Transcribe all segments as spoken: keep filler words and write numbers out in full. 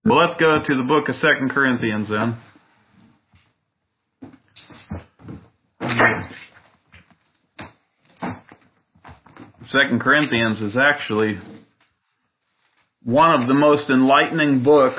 Well, let's go to the book of Second Corinthians then. Second Corinthians is actually one of the most enlightening books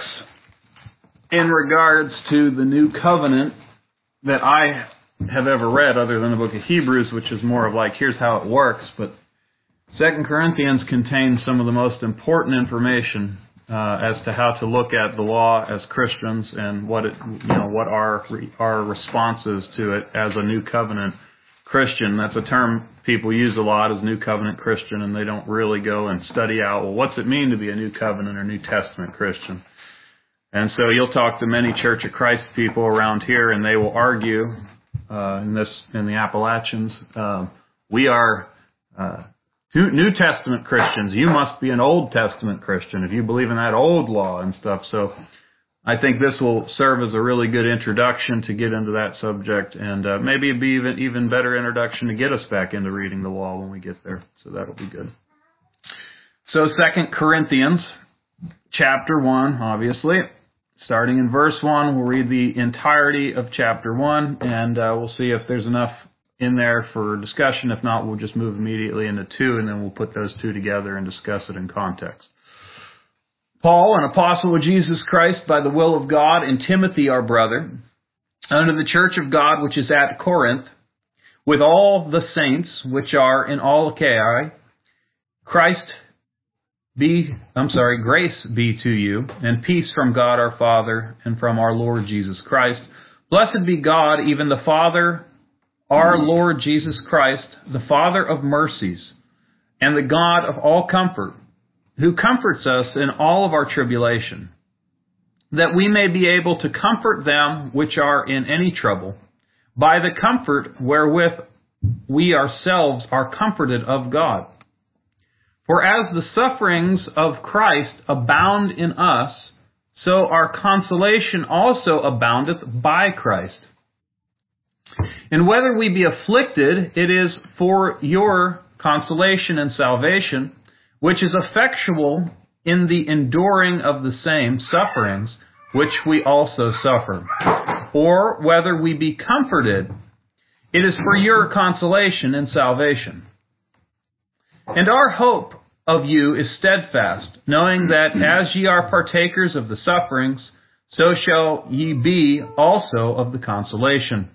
in regards to the new covenant that I have ever read, other than the book of Hebrews, which is more of like, here's how it works. But Second Corinthians contains some of the most important information uh, as to how to look at the law as Christians and what it, you know, what our our responses to it as a new covenant Christian. That's a term people use a lot, as New Covenant Christian, and they don't really go and study out, well, what's it mean to be a New Covenant or New Testament Christian? And so you'll talk to many Church of Christ people around here, and they will argue uh, in this in the Appalachians, uh, we are uh, New Testament Christians. You must be an Old Testament Christian if you believe in that old law and stuff. So I think this will serve as a really good introduction to get into that subject, and uh, maybe it'd be even even better introduction to get us back into reading the law when we get there. So that'll be good. So Second Corinthians chapter one, obviously, starting in verse one, we'll read the entirety of chapter one, and uh, we'll see if there's enough in there for discussion. If not, we'll just move immediately into two, and then we'll put those two together and discuss it in context. Paul, an apostle of Jesus Christ by the will of God, and Timothy, our brother, unto the church of God which is at Corinth, with all the saints which are in all Achaia, Christ be, I'm sorry, grace be to you, and peace from God our Father and from our Lord Jesus Christ. Blessed be God, even the Father, our Lord Jesus Christ, the Father of mercies, and the God of all comfort, who comforts us in all of our tribulation, that we may be able to comfort them which are in any trouble, by the comfort wherewith we ourselves are comforted of God. For as the sufferings of Christ abound in us, so our consolation also aboundeth by Christ. And whether we be afflicted, it is for your consolation and salvation, which is effectual in the enduring of the same sufferings, which we also suffer. Or whether we be comforted, it is for your consolation and salvation. And our hope of you is steadfast, knowing that as ye are partakers of the sufferings, so shall ye be also of the consolation.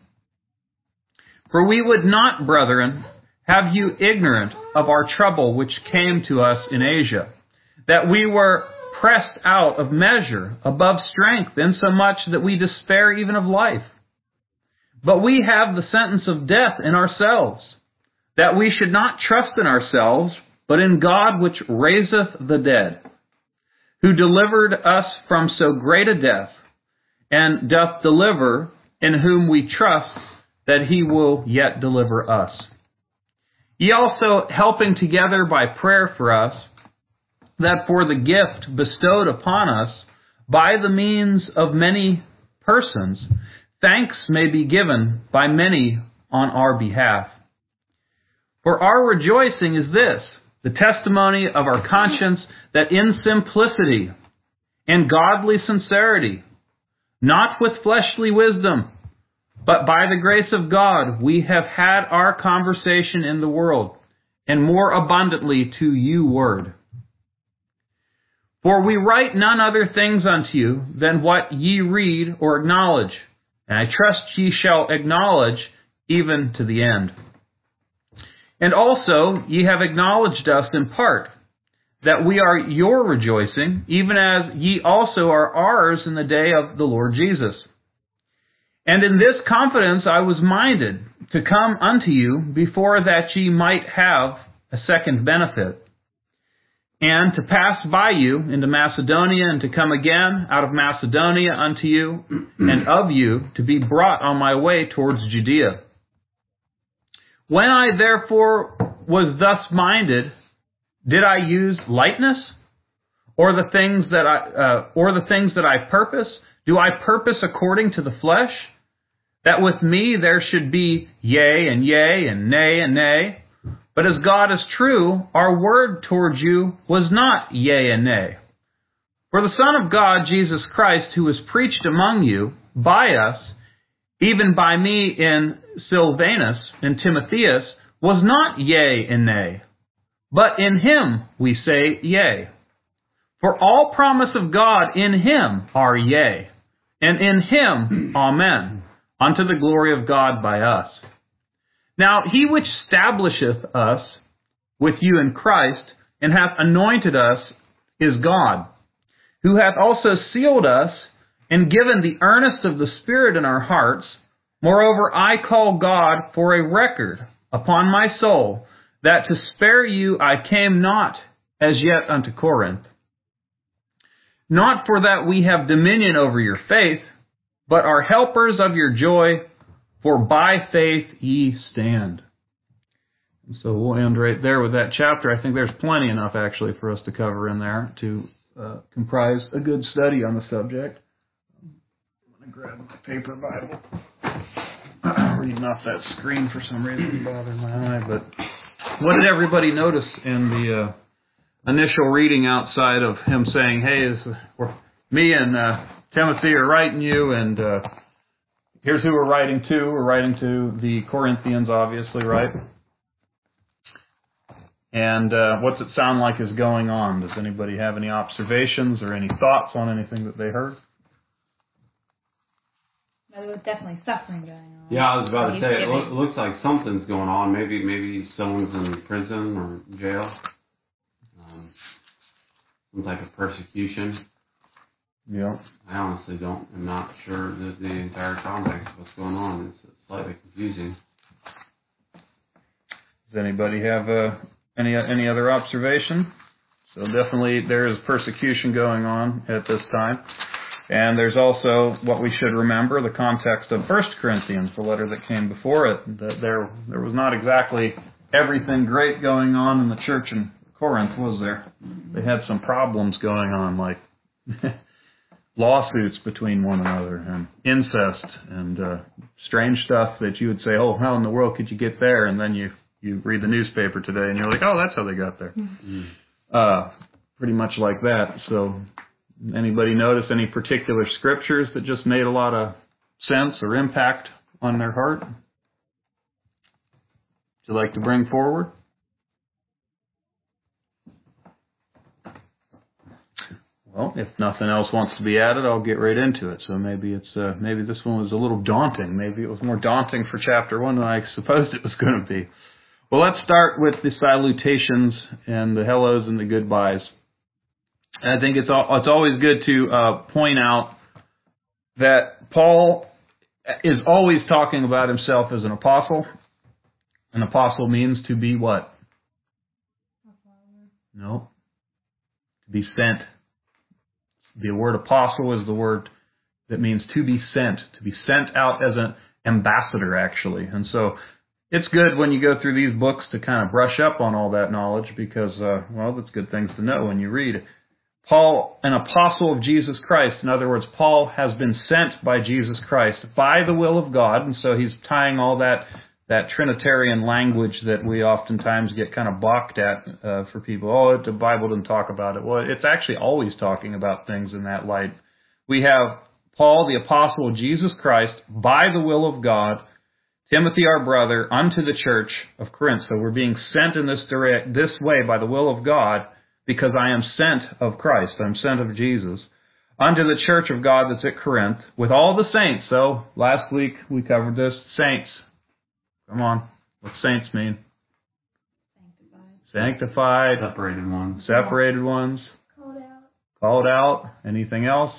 For we would not, brethren, have you ignorant of our trouble which came to us in Asia, that we were pressed out of measure, above strength, insomuch that we despair even of life. But we have the sentence of death in ourselves, that we should not trust in ourselves, but in God which raiseth the dead, who delivered us from so great a death, and doth deliver, in whom we trust that he will yet deliver us. Ye also helping together by prayer for us, that for the gift bestowed upon us by the means of many persons, thanks may be given by many on our behalf. For our rejoicing is this, the testimony of our conscience, that in simplicity and godly sincerity, not with fleshly wisdom, but by the grace of God, we have had our conversation in the world, and more abundantly to you word. For we write none other things unto you than what ye read or acknowledge, and I trust ye shall acknowledge even to the end. And also ye have acknowledged us in part, that we are your rejoicing, even as ye also are ours in the day of the Lord Jesus. And in this confidence I was minded to come unto you before that ye might have a second benefit, and to pass by you into Macedonia, and to come again out of Macedonia unto you, and of you to be brought on my way towards Judea. When I therefore was thus minded, did I use lightness, or the things that I uh, or the things that I purpose? Do I purpose according to the flesh, that with me there should be yea and yea and nay and nay? But as God is true, our word towards you was not yea and nay. For the Son of God, Jesus Christ, who was preached among you by us, even by me in Silvanus and Timotheus, was not yea and nay, but in him we say yea. For all promise of God in him are yea, and in him amen, unto the glory of God by us. Now he which establisheth us with you in Christ, and hath anointed us, is God, who hath also sealed us, and given the earnest of the Spirit in our hearts. Moreover, I call God for a record upon my soul, that to spare you I came not as yet unto Corinth. Not for that we have dominion over your faith, but are helpers of your joy, for by faith ye stand. And so we'll end right there with that chapter. I think there's plenty enough actually for us to cover in there to uh, comprise a good study on the subject. I'm going to grab my paper Bible. Reading off that screen for some reason bothered my eye. But what did everybody notice in the uh, initial reading outside of him saying, hey, this, we're, me and uh, Timothy are writing you, and uh, here's who we're writing to. We're writing to the Corinthians, obviously, right? And uh, what's it sound like is going on? Does anybody have any observations or any thoughts on anything that they heard? There was definitely suffering going on. Yeah, I was about to say, it lo- looks like something's going on. Maybe maybe someone's in prison or jail. Um, some type of persecution. Yeah. I honestly don't, I'm not sure that the entire context of what's going on. It's, it's slightly confusing. Does anybody have uh, any any other observation? So definitely there is persecution going on at this time. And there's also what we should remember, the context of First Corinthians, the letter that came before it, that there there was not exactly everything great going on in the church in Corinth, was there? They had some problems going on, like lawsuits between one another and incest and uh, strange stuff that you would say, oh, how in the world could you get there? And then you, you read the newspaper today and you're like, oh, that's how they got there. Mm-hmm. Uh, pretty much like that. So anybody notice any particular scriptures that just made a lot of sense or impact on their heart? Would you like to bring forward? Well, if nothing else wants to be added, I'll get right into it. So maybe it's uh, maybe this one was a little daunting. Maybe it was more daunting for chapter one than I supposed it was going to be. Well, let's start with the salutations and the hellos and the goodbyes. And I think it's all, it's always good to uh, point out that Paul is always talking about himself as an apostle. An apostle means to be what? No. To be sent. The word apostle is the word that means to be sent. To be sent out as an ambassador, actually. And so it's good when you go through these books to kind of brush up on all that knowledge because, uh, well, that's good things to know when you read. Paul, an apostle of Jesus Christ. In other words, Paul has been sent by Jesus Christ by the will of God. And so he's tying all that, that Trinitarian language that we oftentimes get kind of balked at uh, for people. Oh, the Bible didn't talk about it. Well, it's actually always talking about things in that light. We have Paul, the apostle of Jesus Christ, by the will of God, Timothy, our brother, unto the church of Corinth. So we're being sent in this direct, this way by the will of God, because I am sent of Christ. I'm sent of Jesus. Unto the church of God that's at Corinth, with all the saints. So, last week we covered this. Saints. Come on. What saints mean? Sanctified. Sanctified. Separated ones. Separated ones. Called out. Called out. Anything else?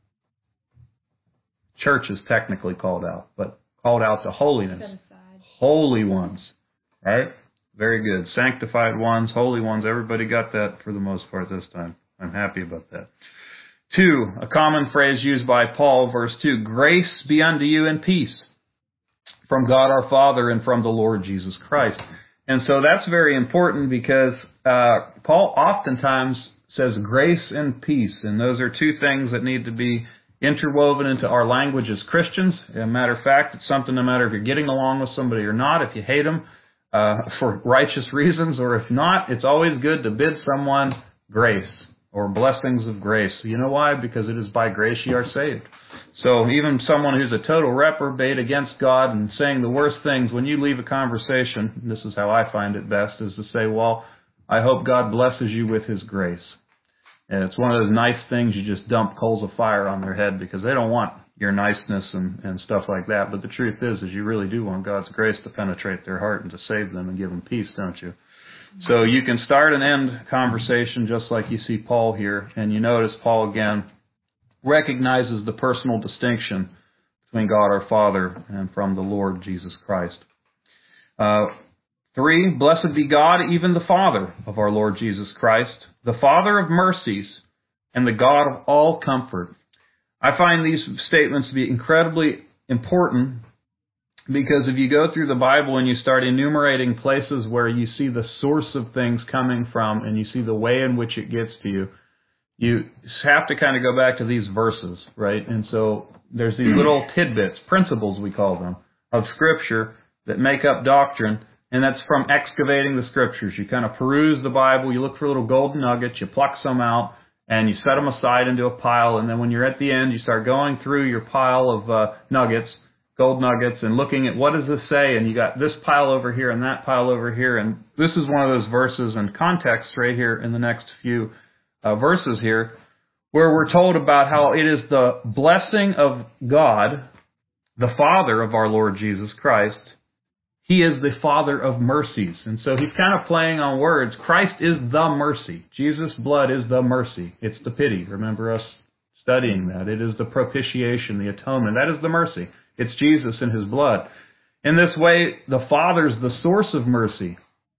Church is technically called out, but called out to holiness. Set aside. Holy ones. Right? Very good. Sanctified ones, holy ones. Everybody got that for the most part this time. I'm happy about that. Two, a common phrase used by Paul, verse two, grace be unto you and peace from God our Father and from the Lord Jesus Christ. And so that's very important because uh, Paul oftentimes says grace and peace, and those are two things that need to be interwoven into our language as Christians. As a matter of fact, it's something no matter if you're getting along with somebody or not, if you hate them, Uh, for righteous reasons, or if not, it's always good to bid someone grace. or blessings of grace. You know why? Because it is by grace ye are saved. So even someone who's a total reprobate against God and saying the worst things, when you leave a conversation, this is how I find it best, is to say, well, I hope God blesses you with His grace. And it's one of those nice things you just dump coals of fire on their head because they don't want your niceness and, and stuff like that. But the truth is, is you really do want God's grace to penetrate their heart and to save them and give them peace, don't you? So you can start and end conversation just like you see Paul here. And you notice Paul again recognizes the personal distinction between God our Father and from the Lord Jesus Christ. Uh, three, blessed be God, even the Father of our Lord Jesus Christ, the Father of mercies and the God of all comfort. I find these statements to be incredibly important because if you go through the Bible and you start enumerating places where you see the source of things coming from and you see the way in which it gets to you, you have to kind of go back to these verses, right? And so there's these little tidbits, principles we call them, of Scripture that make up doctrine, and that's from excavating the Scriptures. You kind of peruse the Bible, you look for little golden nuggets, you pluck some out, and you set them aside into a pile, and then when you're at the end, you start going through your pile of uh, nuggets, gold nuggets, and looking at what does this say, and you got this pile over here and that pile over here, and this is one of those verses and context right here in the next few uh, verses here, where we're told about how it is the blessing of God, the Father of our Lord Jesus Christ. He is the Father of mercies. And so he's kind of playing on words. Christ is the mercy. Jesus' blood is the mercy. It's the pity. Remember us studying that. It is the propitiation, the atonement. That is the mercy. It's Jesus and His blood. In this way, the Father's the source of mercy.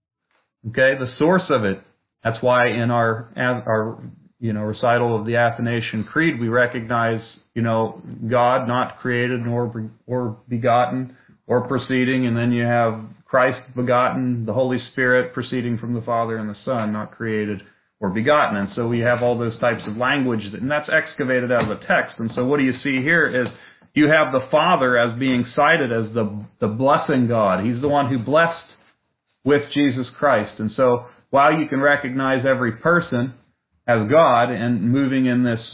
Okay, the source of it. That's why in our our you know recital of the Athanasian Creed we recognize you know God not created nor or begotten or proceeding, and then you have Christ begotten, the Holy Spirit proceeding from the Father and the Son, not created or begotten. And so we have all those types of language, and that's excavated out of the text. And so what do you see here is you have the Father as being cited as the the blessing God. He's the one who blessed with Jesus Christ. And so while you can recognize every person as God and moving in this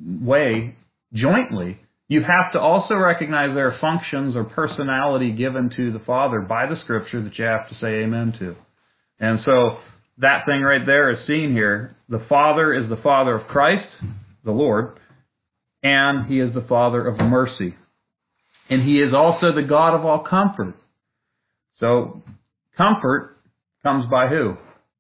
way jointly, you have to also recognize their functions or personality given to the Father by the Scripture that you have to say amen to. And so that thing right there is seen here. The Father is the Father of Christ, the Lord, and He is the Father of mercy. And He is also the God of all comfort. So comfort comes by who?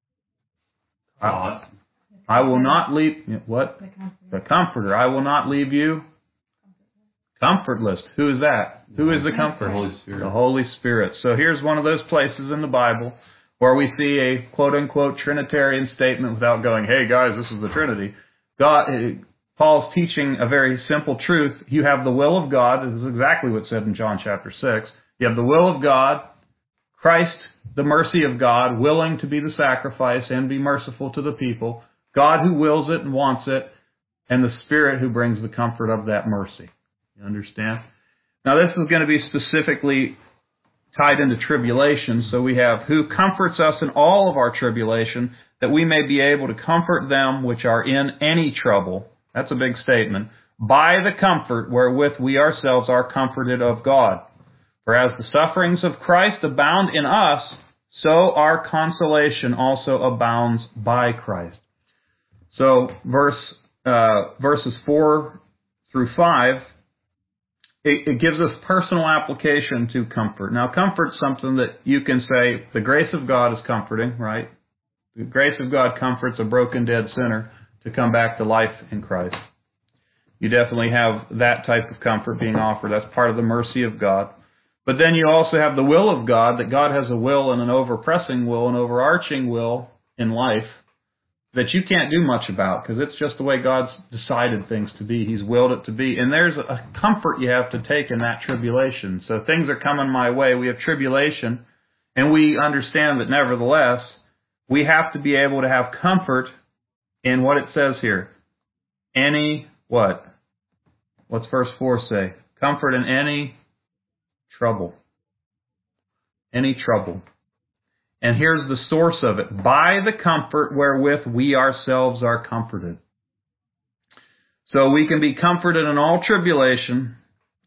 God. I, I will not leave, what? The comforter. The Comforter. I will not leave you comfortless. Who is that? Who is the Comforter? The Holy Spirit. The Holy Spirit. So here's one of those places in the Bible where we see a quote-unquote Trinitarian statement without going, hey guys, this is the Trinity. God, Paul's teaching a very simple truth. You have the will of God. This is exactly what's said in John chapter six. You have the will of God, Christ, the mercy of God, willing to be the sacrifice and be merciful to the people, God who wills it and wants it, and the Spirit who brings the comfort of that mercy. You understand? Now this is going to be specifically tied into tribulation. So we have who comforts us in all of our tribulation, that we may be able to comfort them which are in any trouble. That's a big statement. By the comfort wherewith we ourselves are comforted of God. For as the sufferings of Christ abound in us, so our consolation also abounds by Christ. So verse uh, verses four through five, it, it gives us personal application to comfort. Now, comfort's something that you can say the grace of God is comforting, right? The grace of God comforts a broken, dead sinner to come back to life in Christ. You definitely have that type of comfort being offered. That's part of the mercy of God. But then you also have the will of God, that God has a will and an overpressing will, an overarching will in life that you can't do much about because it's just the way God's decided things to be. He's willed it to be. And there's a comfort you have to take in that tribulation. So things are coming my way. We have tribulation, and we understand that nevertheless, we have to be able to have comfort in what it says here. Any what? What's verse four say? Comfort in any trouble. Any trouble. And here's the source of it. By the comfort wherewith we ourselves are comforted. So we can be comforted in all tribulation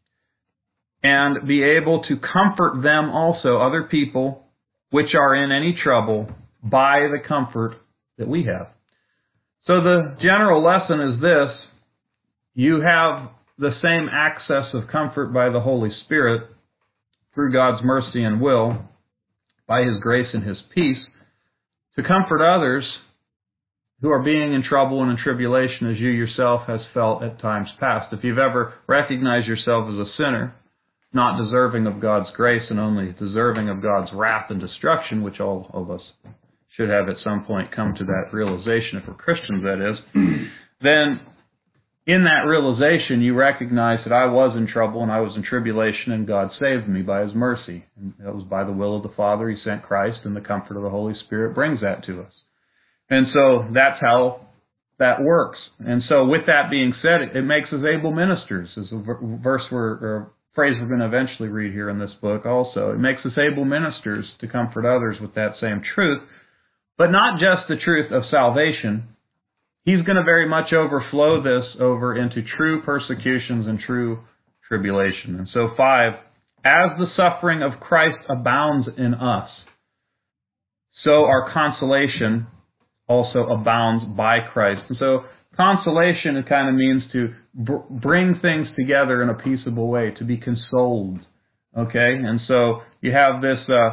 and be able to comfort them also, other people which are in any trouble, by the comfort that we have. So the general lesson is this: you have the same access of comfort by the Holy Spirit through God's mercy and will, by His grace and His peace, to comfort others who are being in trouble and in tribulation, as you yourself has felt at times past. If you've ever recognized yourself as a sinner, not deserving of God's grace and only deserving of God's wrath and destruction, which all of us should have at some point come to that realization, if we're Christians, that is, then in that realization you recognize that I was in trouble and I was in tribulation, and God saved me by His mercy. And that was by the will of the Father. He sent Christ, and the comfort of the Holy Spirit brings that to us. And so that's how that works. And so with that being said, it, it makes us able ministers, is a verse we're, or a phrase we're going to eventually read here in this book also. It makes us able ministers to comfort others with that same truth, but not just the truth of salvation. He's going to very much overflow this over into true persecutions and true tribulation. And so five, as the suffering of Christ abounds in us, so our consolation also abounds by Christ. And so consolation, it kind of means to br- bring things together in a peaceable way, to be consoled. Okay? And so you have this uh,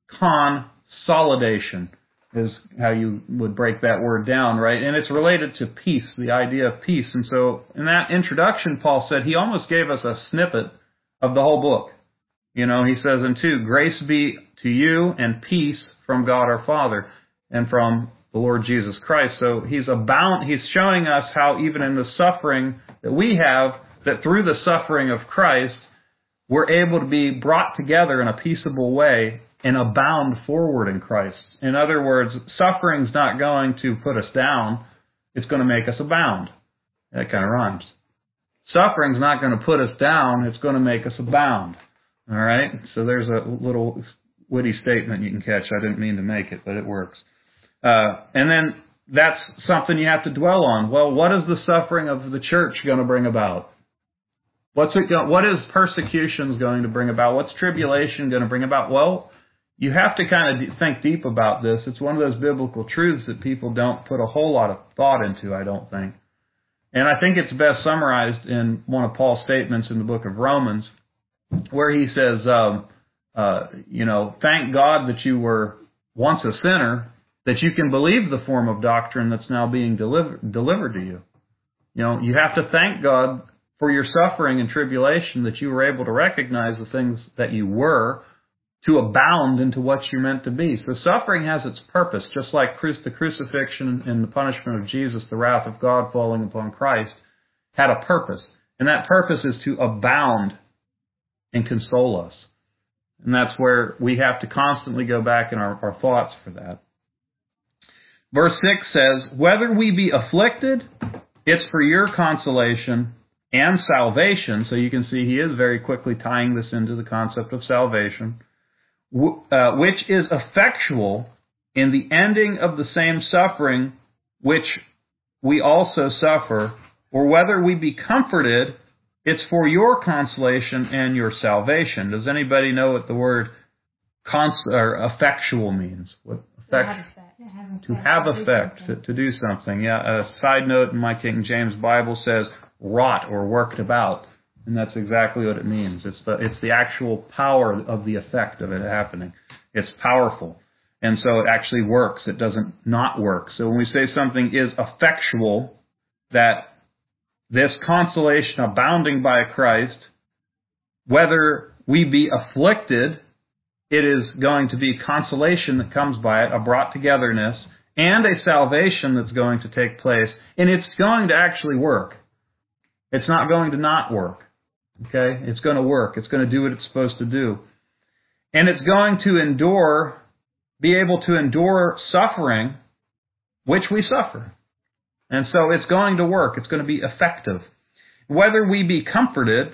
consolidation is how you would break that word down, right? And it's related to peace, the idea of peace. And so in that introduction, Paul said he almost gave us a snippet of the whole book. You know, he says in two, grace be to you and peace from God our Father and from the Lord Jesus Christ. So he's abound, he's showing us how even in the suffering that we have, that through the suffering of Christ, we're able to be brought together in a peaceable way and abound forward in Christ. In other words, suffering's not going to put us down, it's going to make us abound. That kind of rhymes. Suffering's not going to put us down, it's going to make us abound. All right? So there's a little witty statement you can catch. I didn't mean to make it, but it works. Uh, and then that's something you have to dwell on. Well, what is the suffering of the church going to bring about? What's it go- what is persecution going to bring about? What's tribulation going to bring about? Well, you have to kind of think deep about this. It's one of those biblical truths that people don't put a whole lot of thought into, I don't think. And I think it's best summarized in one of Paul's statements in the book of Romans, where he says, um, uh, you know, thank God that you were once a sinner, that you can believe the form of doctrine that's now being deliver- delivered to you. You know, you have to thank God for your suffering and tribulation, that you were able to recognize the things that you were, to abound into what you're meant to be. So suffering has its purpose, just like cru- the crucifixion and the punishment of Jesus, the wrath of God falling upon Christ, had a purpose. And that purpose is to abound and console us. And that's where we have to constantly go back in our, our thoughts for that. Verse six says, whether we be afflicted, it's for your consolation and salvation. So you can see he is very quickly tying this into the concept of salvation, uh, which is effectual in the ending of the same suffering which we also suffer, or whether we be comforted, it's for your consolation and your salvation. Does anybody know what the word cons- or effectual means? What effect? To have effect, to, to do something. Yeah. A side note in my King James Bible says wrought or worked about, and that's exactly what it means. It's the it's the actual power of the effect of it happening. It's powerful, and so it actually works. It doesn't not work. So when we say something is effectual, that this consolation abounding by Christ, whether we be afflicted, it is going to be consolation that comes by it, a brought togetherness, and a salvation that's going to take place. And it's going to actually work. It's not going to not work. Okay? It's going to work. It's going to do what it's supposed to do. And it's going to endure, be able to endure suffering, which we suffer. And so it's going to work. It's going to be effective. Whether we be comforted,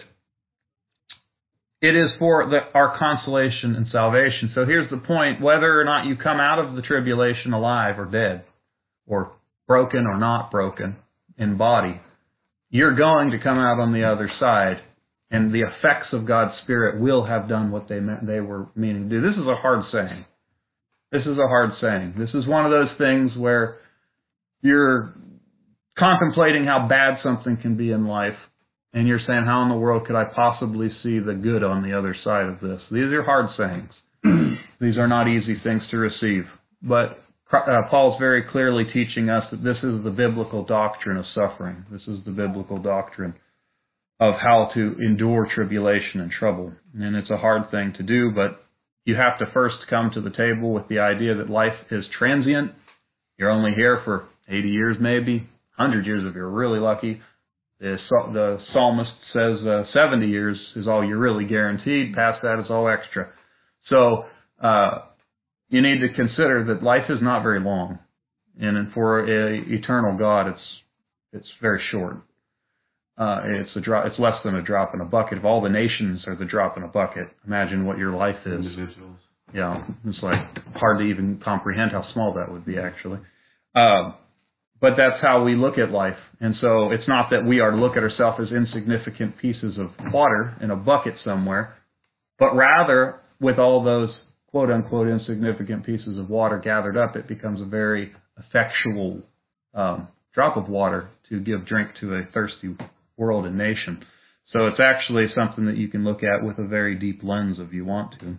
it is for the, our consolation and salvation. So here's the point. Whether or not you come out of the tribulation alive or dead, or broken or not broken in body, you're going to come out on the other side, and the effects of God's Spirit will have done what they meant they were meaning to do. This is a hard saying. This is a hard saying. This is one of those things where you're contemplating how bad something can be in life, and you're saying, how in the world could I possibly see the good on the other side of this? These are hard sayings. These are not easy things to receive. But uh, Paul's very clearly teaching us that this is the biblical doctrine of suffering. This is the biblical doctrine of how to endure tribulation and trouble. And it's a hard thing to do, but you have to first come to the table with the idea that life is transient. You're only here for eighty years maybe, one hundred years if you're really lucky. The, the psalmist says uh, seventy years is all you're really guaranteed. Past that is all extra. So uh, you need to consider that life is not very long. And for an eternal God, it's it's very short. Uh, it's a drop. It's less than a drop in a bucket. If all the nations are the drop in a bucket, imagine what your life is. Individuals. Yeah, it's like hard to even comprehend how small that would be, actually. Uh, but that's how we look at life. And so it's not that we are to look at ourselves as insignificant pieces of water in a bucket somewhere, but rather with all those quote-unquote insignificant pieces of water gathered up, it becomes a very effectual um, drop of water to give drink to a thirsty world and nation. So it's actually something that you can look at with a very deep lens if you want to.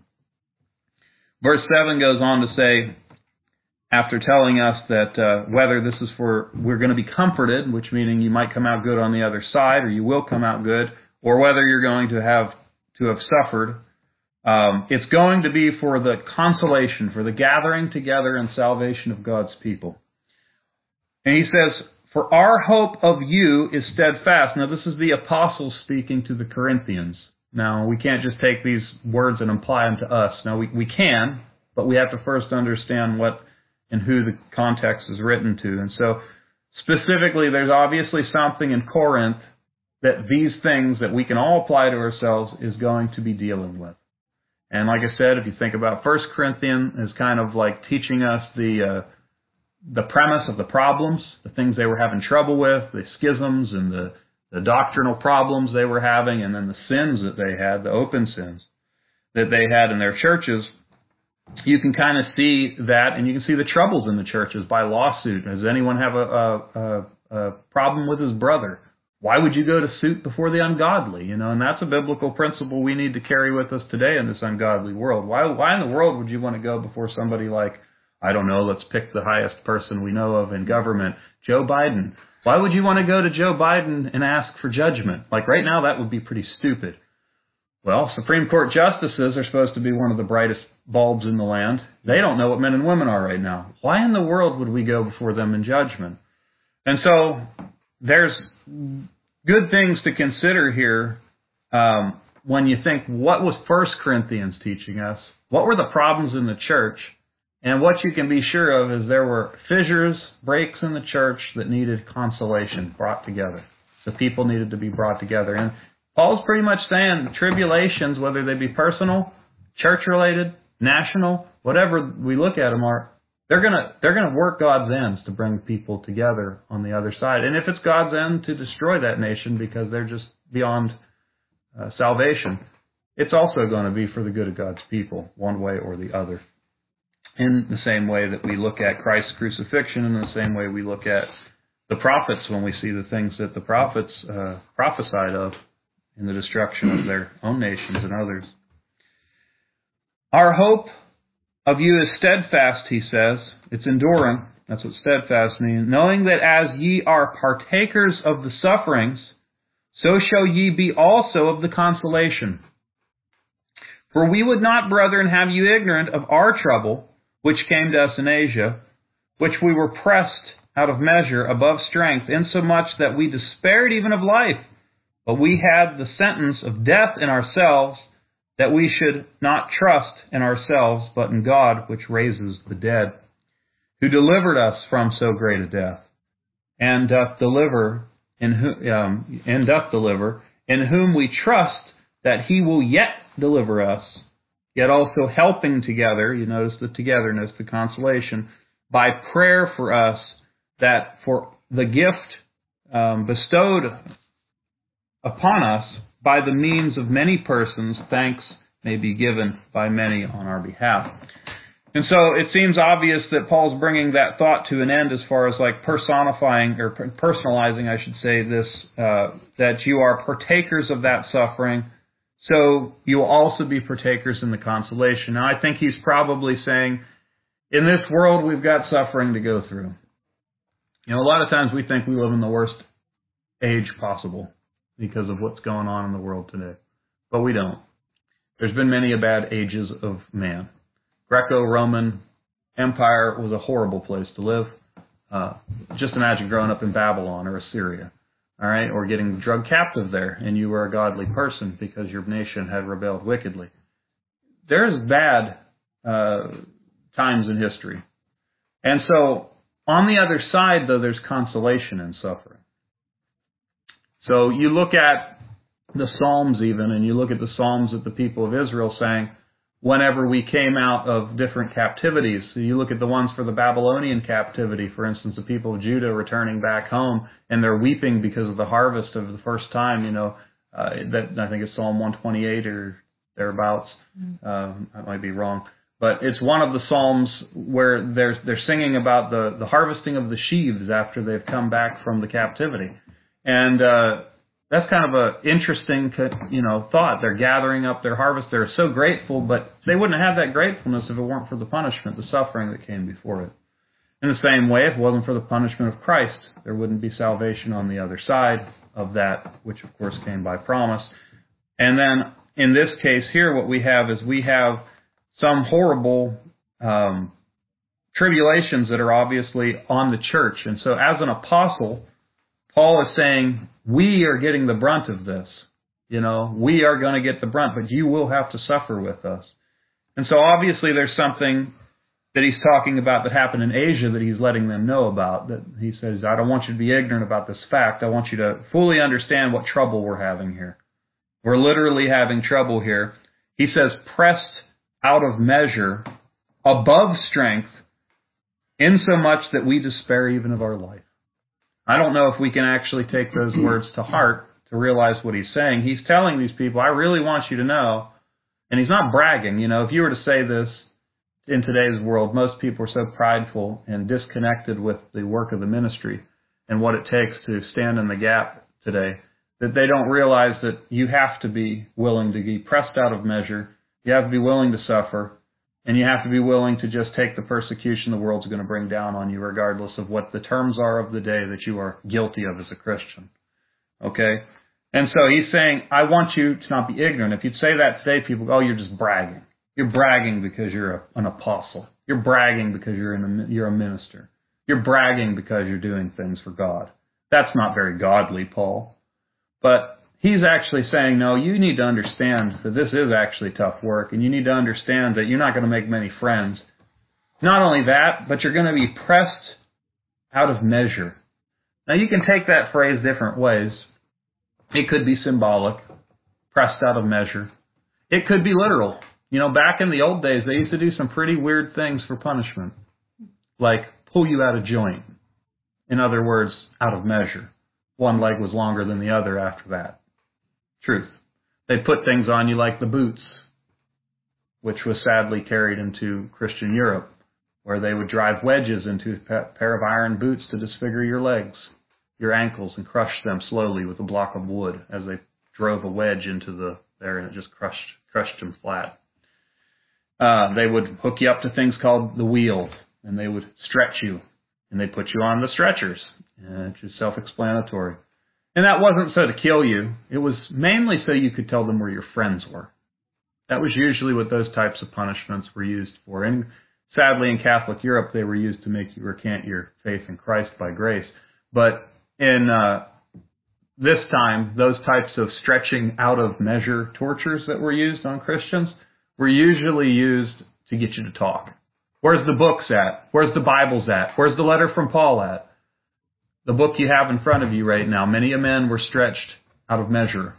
Verse seven goes on to say, after telling us that uh, whether this is for, we're going to be comforted, which meaning you might come out good on the other side, or you will come out good, or whether you're going to have to have suffered, um, it's going to be for the consolation, for the gathering together and salvation of God's people. And he says, for our hope of you is steadfast. Now, this is the apostle speaking to the Corinthians. Now, we can't just take these words and apply them to us. Now, we, we can, but we have to first understand what and who the context is written to. And so, specifically, there's obviously something in Corinth that these things that we can all apply to ourselves is going to be dealing with. And like I said, if you think about First Corinthians as kind of like teaching us the... Uh, the premise of the problems, the things they were having trouble with, the schisms and the, the doctrinal problems they were having, and then the sins that they had, the open sins that they had in their churches, you can kind of see that, and you can see the troubles in the churches by lawsuit. Does anyone have a, a, a, a problem with his brother? Why would you go to suit before the ungodly? You know, and that's a biblical principle we need to carry with us today in this ungodly world. Why, why in the world would you want to go before somebody like, I don't know, let's pick the highest person we know of in government, Joe Biden. Why would you want to go to Joe Biden and ask for judgment? Like right now, that would be pretty stupid. Well, Supreme Court justices are supposed to be one of the brightest bulbs in the land. They don't know what men and women are right now. Why in the world would we go before them in judgment? And so there's good things to consider here um, when you think, what was First Corinthians teaching us? What were the problems in the church? And what you can be sure of is there were fissures, breaks in the church that needed consolation brought together. The people needed to be brought together. And Paul's pretty much saying tribulations, whether they be personal, church-related, national, whatever we look at them are, they're gonna they're gonna work God's ends to bring people together on the other side. And if it's God's end to destroy that nation because they're just beyond uh, salvation, it's also going to be for the good of God's people, one way or the other. In the same way that we look at Christ's crucifixion, in the same way we look at the prophets when we see the things that the prophets uh, prophesied of in the destruction of their own nations and others. Our hope of you is steadfast, he says. It's enduring. That's what steadfast means. Knowing that as ye are partakers of the sufferings, so shall ye be also of the consolation. For we would not, brethren, have you ignorant of our trouble, which came to us in Asia, which we were pressed out of measure above strength, insomuch that we despaired even of life. But we had the sentence of death in ourselves, that we should not trust in ourselves, but in God, which raises the dead, who delivered us from so great a death, and doth deliver, in whom, um, and doth deliver, in whom we trust that he will yet deliver us, yet also helping together, you notice the togetherness, the consolation, by prayer for us, that for the gift um, bestowed upon us by the means of many persons, thanks may be given by many on our behalf. And so it seems obvious that Paul's bringing that thought to an end as far as like personifying or personalizing, I should say, this, uh, that you are partakers of that suffering, so you will also be partakers in the consolation. Now, I think he's probably saying, in this world, we've got suffering to go through. You know, a lot of times we think we live in the worst age possible because of what's going on in the world today. But we don't. There's been many a bad ages of man. Greco-Roman Empire was a horrible place to live. Uh, just imagine growing up in Babylon or Assyria, all right, or getting drugged captive there, and you were a godly person because your nation had rebelled wickedly. There's bad uh, times in history. And so, on the other side, though, there's consolation in suffering. So you look at the Psalms even, and you look at the Psalms that the people of Israel sang whenever we came out of different captivities. So you look at the ones for the Babylonian captivity, for instance, the people of Judah returning back home, and they're weeping because of the harvest of the first time, you know, uh, that I think it's Psalm one twenty-eight or thereabouts. Mm-hmm. Um, I might be wrong. But it's one of the Psalms where they're, they're singing about the, the harvesting of the sheaves after they've come back from the captivity. And uh, that's kind of a interesting, you know, thought. They're gathering up their harvest. They're so grateful, but they wouldn't have that gratefulness if it weren't for the punishment, the suffering that came before it. In the same way, if it wasn't for the punishment of Christ, there wouldn't be salvation on the other side of that, which of course came by promise. And then in this case here, what we have is we have some horrible um, tribulations that are obviously on the church. And so as an apostle, Paul is saying, we are getting the brunt of this. You know, we are going to get the brunt, but you will have to suffer with us. And so obviously there's something that he's talking about that happened in Asia that he's letting them know about. That he says, I don't want you to be ignorant about this fact. I want you to fully understand what trouble we're having here. We're literally having trouble here. He says, pressed out of measure, above strength, insomuch that we despair even of our life. I don't know if we can actually take those words to heart to realize what he's saying. He's telling these people, I really want you to know, and he's not bragging. You know, if you were to say this in today's world, most people are so prideful and disconnected with the work of the ministry and what it takes to stand in the gap today, that they don't realize that you have to be willing to be pressed out of measure. You have to be willing to suffer, and you have to be willing to just take the persecution the world's going to bring down on you, regardless of what the terms are of the day that you are guilty of as a Christian. Okay? And so he's saying, I want you to not be ignorant. If you'd say that today, people go, oh, you're just bragging. You're bragging because you're a, an apostle. You're bragging because you're, in a, you're a minister. You're bragging because you're doing things for God. That's not very godly, Paul. But he's actually saying, no, you need to understand that this is actually tough work, and you need to understand that you're not going to make many friends. Not only that, but you're going to be pressed out of measure. Now, you can take that phrase different ways. It could be symbolic, pressed out of measure. It could be literal. You know, back in the old days, they used to do some pretty weird things for punishment, like pull you out of joint. In other words, out of measure. One leg was longer than the other after that. Truth. They put things on you like the boots, which was sadly carried into Christian Europe, where they would drive wedges into a pair of iron boots to disfigure your legs, your ankles, and crush them slowly with a block of wood as they drove a wedge into the there, and it just crushed crushed them flat. Uh, they would hook you up to things called the wheel, and they would stretch you, and they'd put you on the stretchers, uh, which is self-explanatory. And that wasn't so to kill you. It was mainly so you could tell them where your friends were. That was usually what those types of punishments were used for. And sadly, in Catholic Europe, they were used to make you recant your faith in Christ by grace. But in uh, this time, those types of stretching out of measure tortures that were used on Christians were usually used to get you to talk. Where's the books at? Where's the Bibles at? Where's the letter from Paul at? The book you have in front of you right now, many a men were stretched out of measure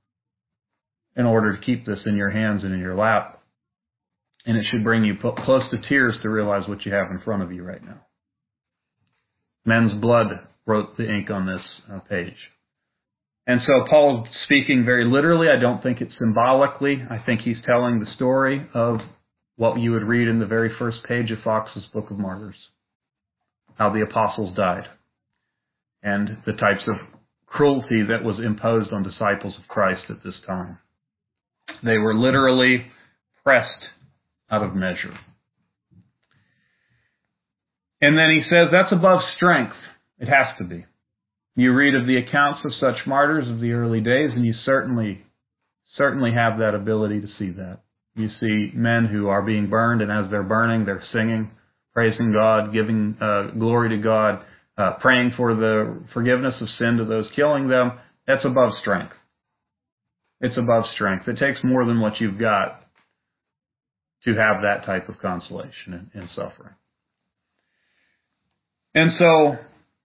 in order to keep this in your hands and in your lap. And it should bring you close to tears to realize what you have in front of you right now. Men's blood wrote the ink on this uh, page. And so Paul's speaking very literally. I don't think it's symbolically. I think he's telling the story of what you would read in the very first page of Fox's Book of Martyrs. How the apostles died. And the types of cruelty that was imposed on disciples of Christ at this time. They were literally pressed out of measure. And then he says that's above strength. It has to be. You read of the accounts of such martyrs of the early days, and you certainly, certainly have that ability to see that. You see men who are being burned, and as they're burning, they're singing, praising God, giving uh, glory to God, uh, praying for the forgiveness of sin to those killing them. That's above strength. It's above strength. It takes more than what you've got to have that type of consolation in, in suffering. And so,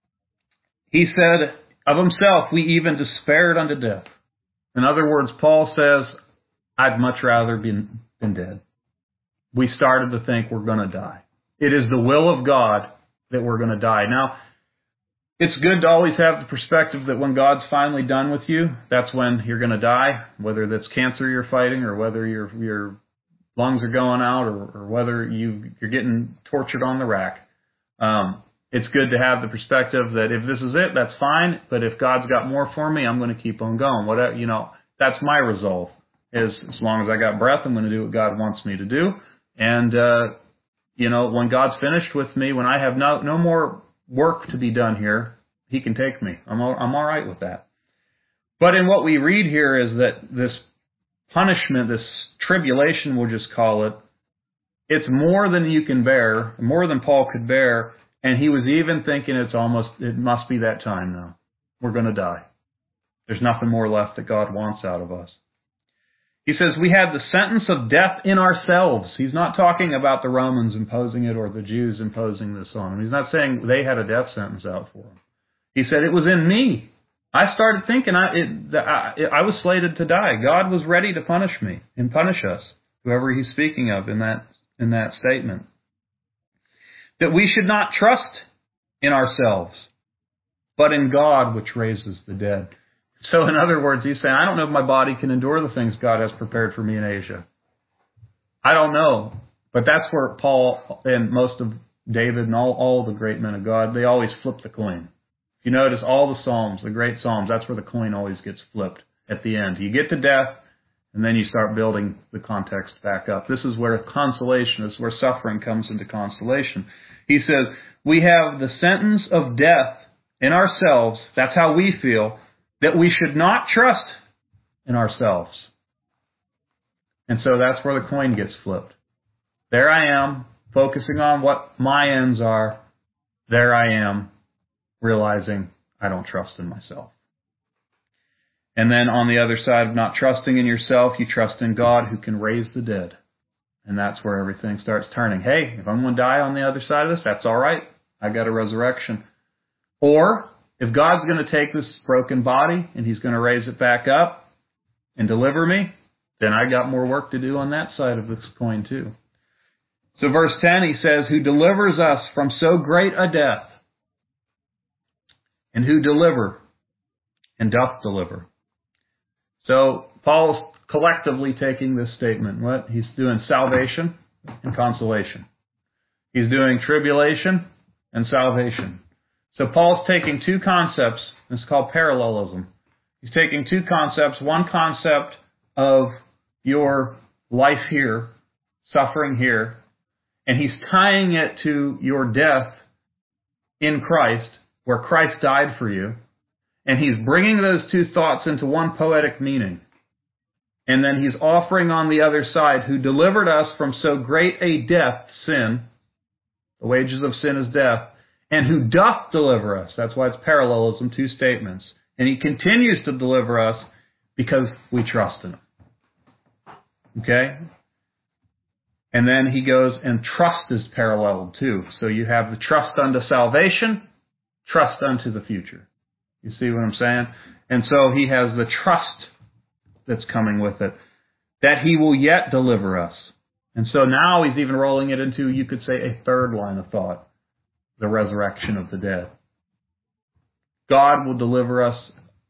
he said, of himself, we even despaired unto death. In other words, Paul says, I'd much rather be been dead. We started to think we're going to die. It is the will of God that we're going to die. Now, it's good to always have the perspective that when God's finally done with you, that's when you're going to die, whether that's cancer you're fighting or whether your your lungs are going out or, or whether you, you're getting tortured on the rack. Um, It's good to have the perspective that if this is it, that's fine. But if God's got more for me, I'm going to keep on going. Whatever, you know, that's my resolve. Is as long as I got breath, I'm going to do what God wants me to do. And uh, you know, when God's finished with me, when I have no no more work to be done here, He can take me. I'm all, I'm all right with that. But in what we read here is that this punishment, this tribulation, we'll just call it, it's more than you can bear, more than Paul could bear. And he was even thinking it's almost, it must be that time now. We're going to die. There's nothing more left that God wants out of us. He says we had the sentence of death in ourselves. He's not talking about the Romans imposing it or the Jews imposing this on him. He's not saying they had a death sentence out for him. He said it was in me. I started thinking I, it, I, I was slated to die. God was ready to punish me and punish us, whoever he's speaking of in that in that statement. That we should not trust in ourselves, but in God which raises the dead. So in other words, he's saying, I don't know if my body can endure the things God has prepared for me in Asia. I don't know. But that's where Paul and most of David and all, all the great men of God, they always flip the coin. If you notice all the Psalms, the great Psalms, that's where the coin always gets flipped at the end. You get to death, and then you start building the context back up. This is where consolation, this is where suffering comes into consolation. He says, we have the sentence of death in ourselves, that's how we feel, that we should not trust in ourselves. And so that's where the coin gets flipped. There I am, focusing on what my ends are. There I am, realizing I don't trust in myself. And then on the other side of not trusting in yourself, you trust in God who can raise the dead. And that's where everything starts turning. Hey, if I'm going to die on the other side of this, that's all right. I got a resurrection. Or if God's going to take this broken body and he's going to raise it back up and deliver me, then I got more work to do on that side of this coin too. So verse ten, he says, who delivers us from so great a death, and who deliver and doth deliver. So Paul's collectively taking this statement. What? He's doing salvation and consolation. He's doing tribulation and salvation. So Paul's taking two concepts, it's called parallelism. He's taking two concepts, one concept of your life here, suffering here, and he's tying it to your death in Christ, where Christ died for you, and he's bringing those two thoughts into one poetic meaning. And then he's offering on the other side, who delivered us from so great a death, sin, the wages of sin is death, and who doth deliver us. That's why it's parallelism, two statements. And he continues to deliver us because we trust in him. Okay? And then he goes, and trust is paralleled too. So you have the trust unto salvation, trust unto the future. You see what I'm saying? And so he has the trust that's coming with it, that he will yet deliver us. And so now he's even rolling it into, you could say, a third line of thought, the resurrection of the dead. God will deliver us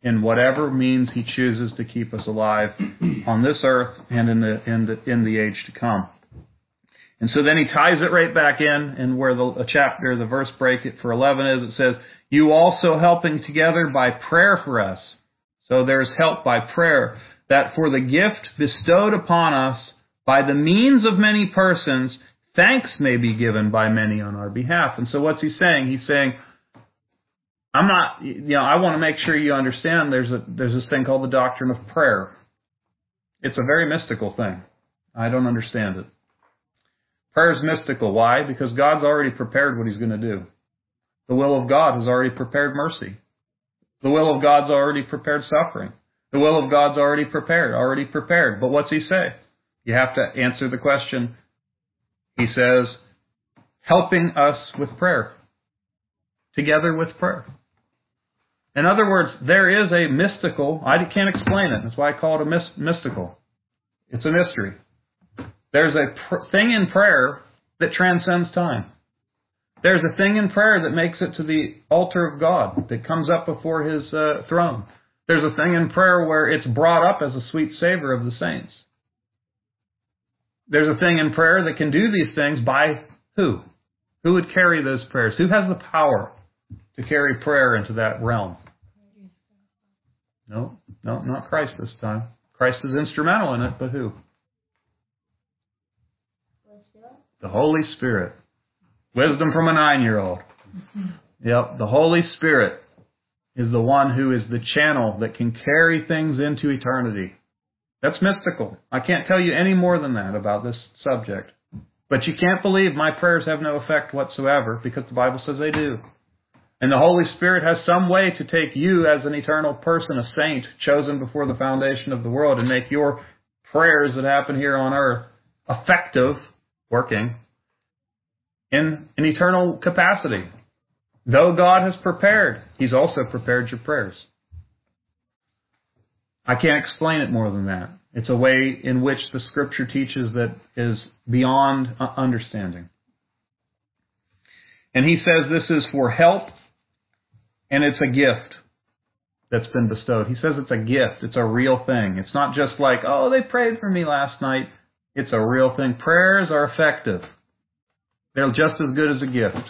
in whatever means He chooses to keep us alive on this earth and in the in the in the age to come. And so then he ties it right back in, and where the a chapter, the verse break it for eleven is, it says, "You also helping together by prayer for us." So there's help by prayer, "that for the gift bestowed upon us by the means of many persons, thanks may be given by many on our behalf." And so what's he saying? He's saying, I'm not, you know, I want to make sure you understand there's a there's this thing called the doctrine of prayer. It's a very mystical thing. I don't understand it. Prayer is mystical. Why? Because God's already prepared what He's going to do. The will of God has already prepared mercy. The will of God's already prepared suffering. The will of God's already prepared, already prepared. But what's He say? You have to answer the question. He says, helping us with prayer. Together with prayer. In other words, there is a mystical, I can't explain it. That's why I call it a myst- mystical. It's a mystery. There's a pr- thing in prayer that transcends time. There's a thing in prayer that makes it to the altar of God, that comes up before His uh, throne. There's a thing in prayer where it's brought up as a sweet savor of the saints. There's a thing in prayer that can do these things by who? Who would carry those prayers? Who has the power to carry prayer into that realm? No, no, not Christ this time. Christ is instrumental in it, but who? The Holy Spirit. Wisdom from a nine-year-old. Yep, the Holy Spirit is the one who is the channel that can carry things into eternity. That's mystical. I can't tell you any more than that about this subject. But you can't believe my prayers have no effect whatsoever, because the Bible says they do. And the Holy Spirit has some way to take you as an eternal person, a saint, chosen before the foundation of the world, and make your prayers that happen here on earth effective, working, in an eternal capacity. Though God has prepared, He's also prepared your prayers. I can't explain it more than that. It's a way in which the Scripture teaches that is beyond understanding. And he says this is for help, and it's a gift that's been bestowed. He says it's a gift. It's a real thing. It's not just like, oh, they prayed for me last night. It's a real thing. Prayers are effective. They're just as good as a gift.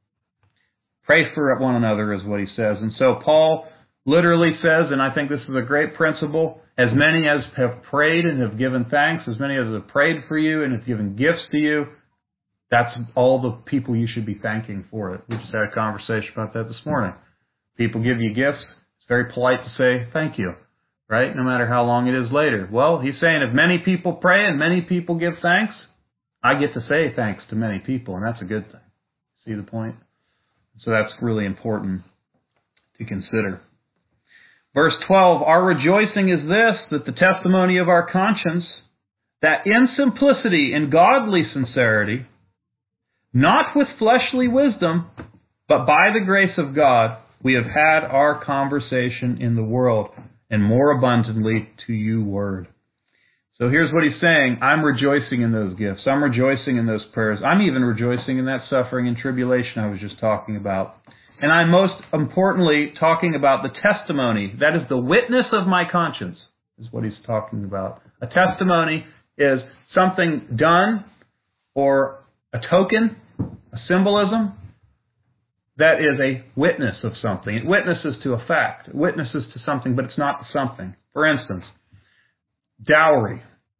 Pray for one another is what he says. And so Paul literally says, and I think this is a great principle, as many as have prayed and have given thanks, as many as have prayed for you and have given gifts to you, that's all the people you should be thanking for it. We just had a conversation about that this morning. People give you gifts. It's very polite to say thank you, right? No matter how long it is later. Well, he's saying if many people pray and many people give thanks, I get to say thanks to many people, and that's a good thing. See the point? So that's really important to consider. Verse twelve, our rejoicing is this, that the testimony of our conscience, that in simplicity and godly sincerity, not with fleshly wisdom, but by the grace of God, we have had our conversation in the world, and more abundantly to you word. So here's what he's saying. I'm rejoicing in those gifts. I'm rejoicing in those prayers. I'm even rejoicing in that suffering and tribulation I was just talking about. And I'm most importantly talking about the testimony. That is the witness of my conscience, is what he's talking about. A testimony is something done or a token, a symbolism, that is a witness of something. It witnesses to a fact. It witnesses to something, but it's not something. For instance, dowry,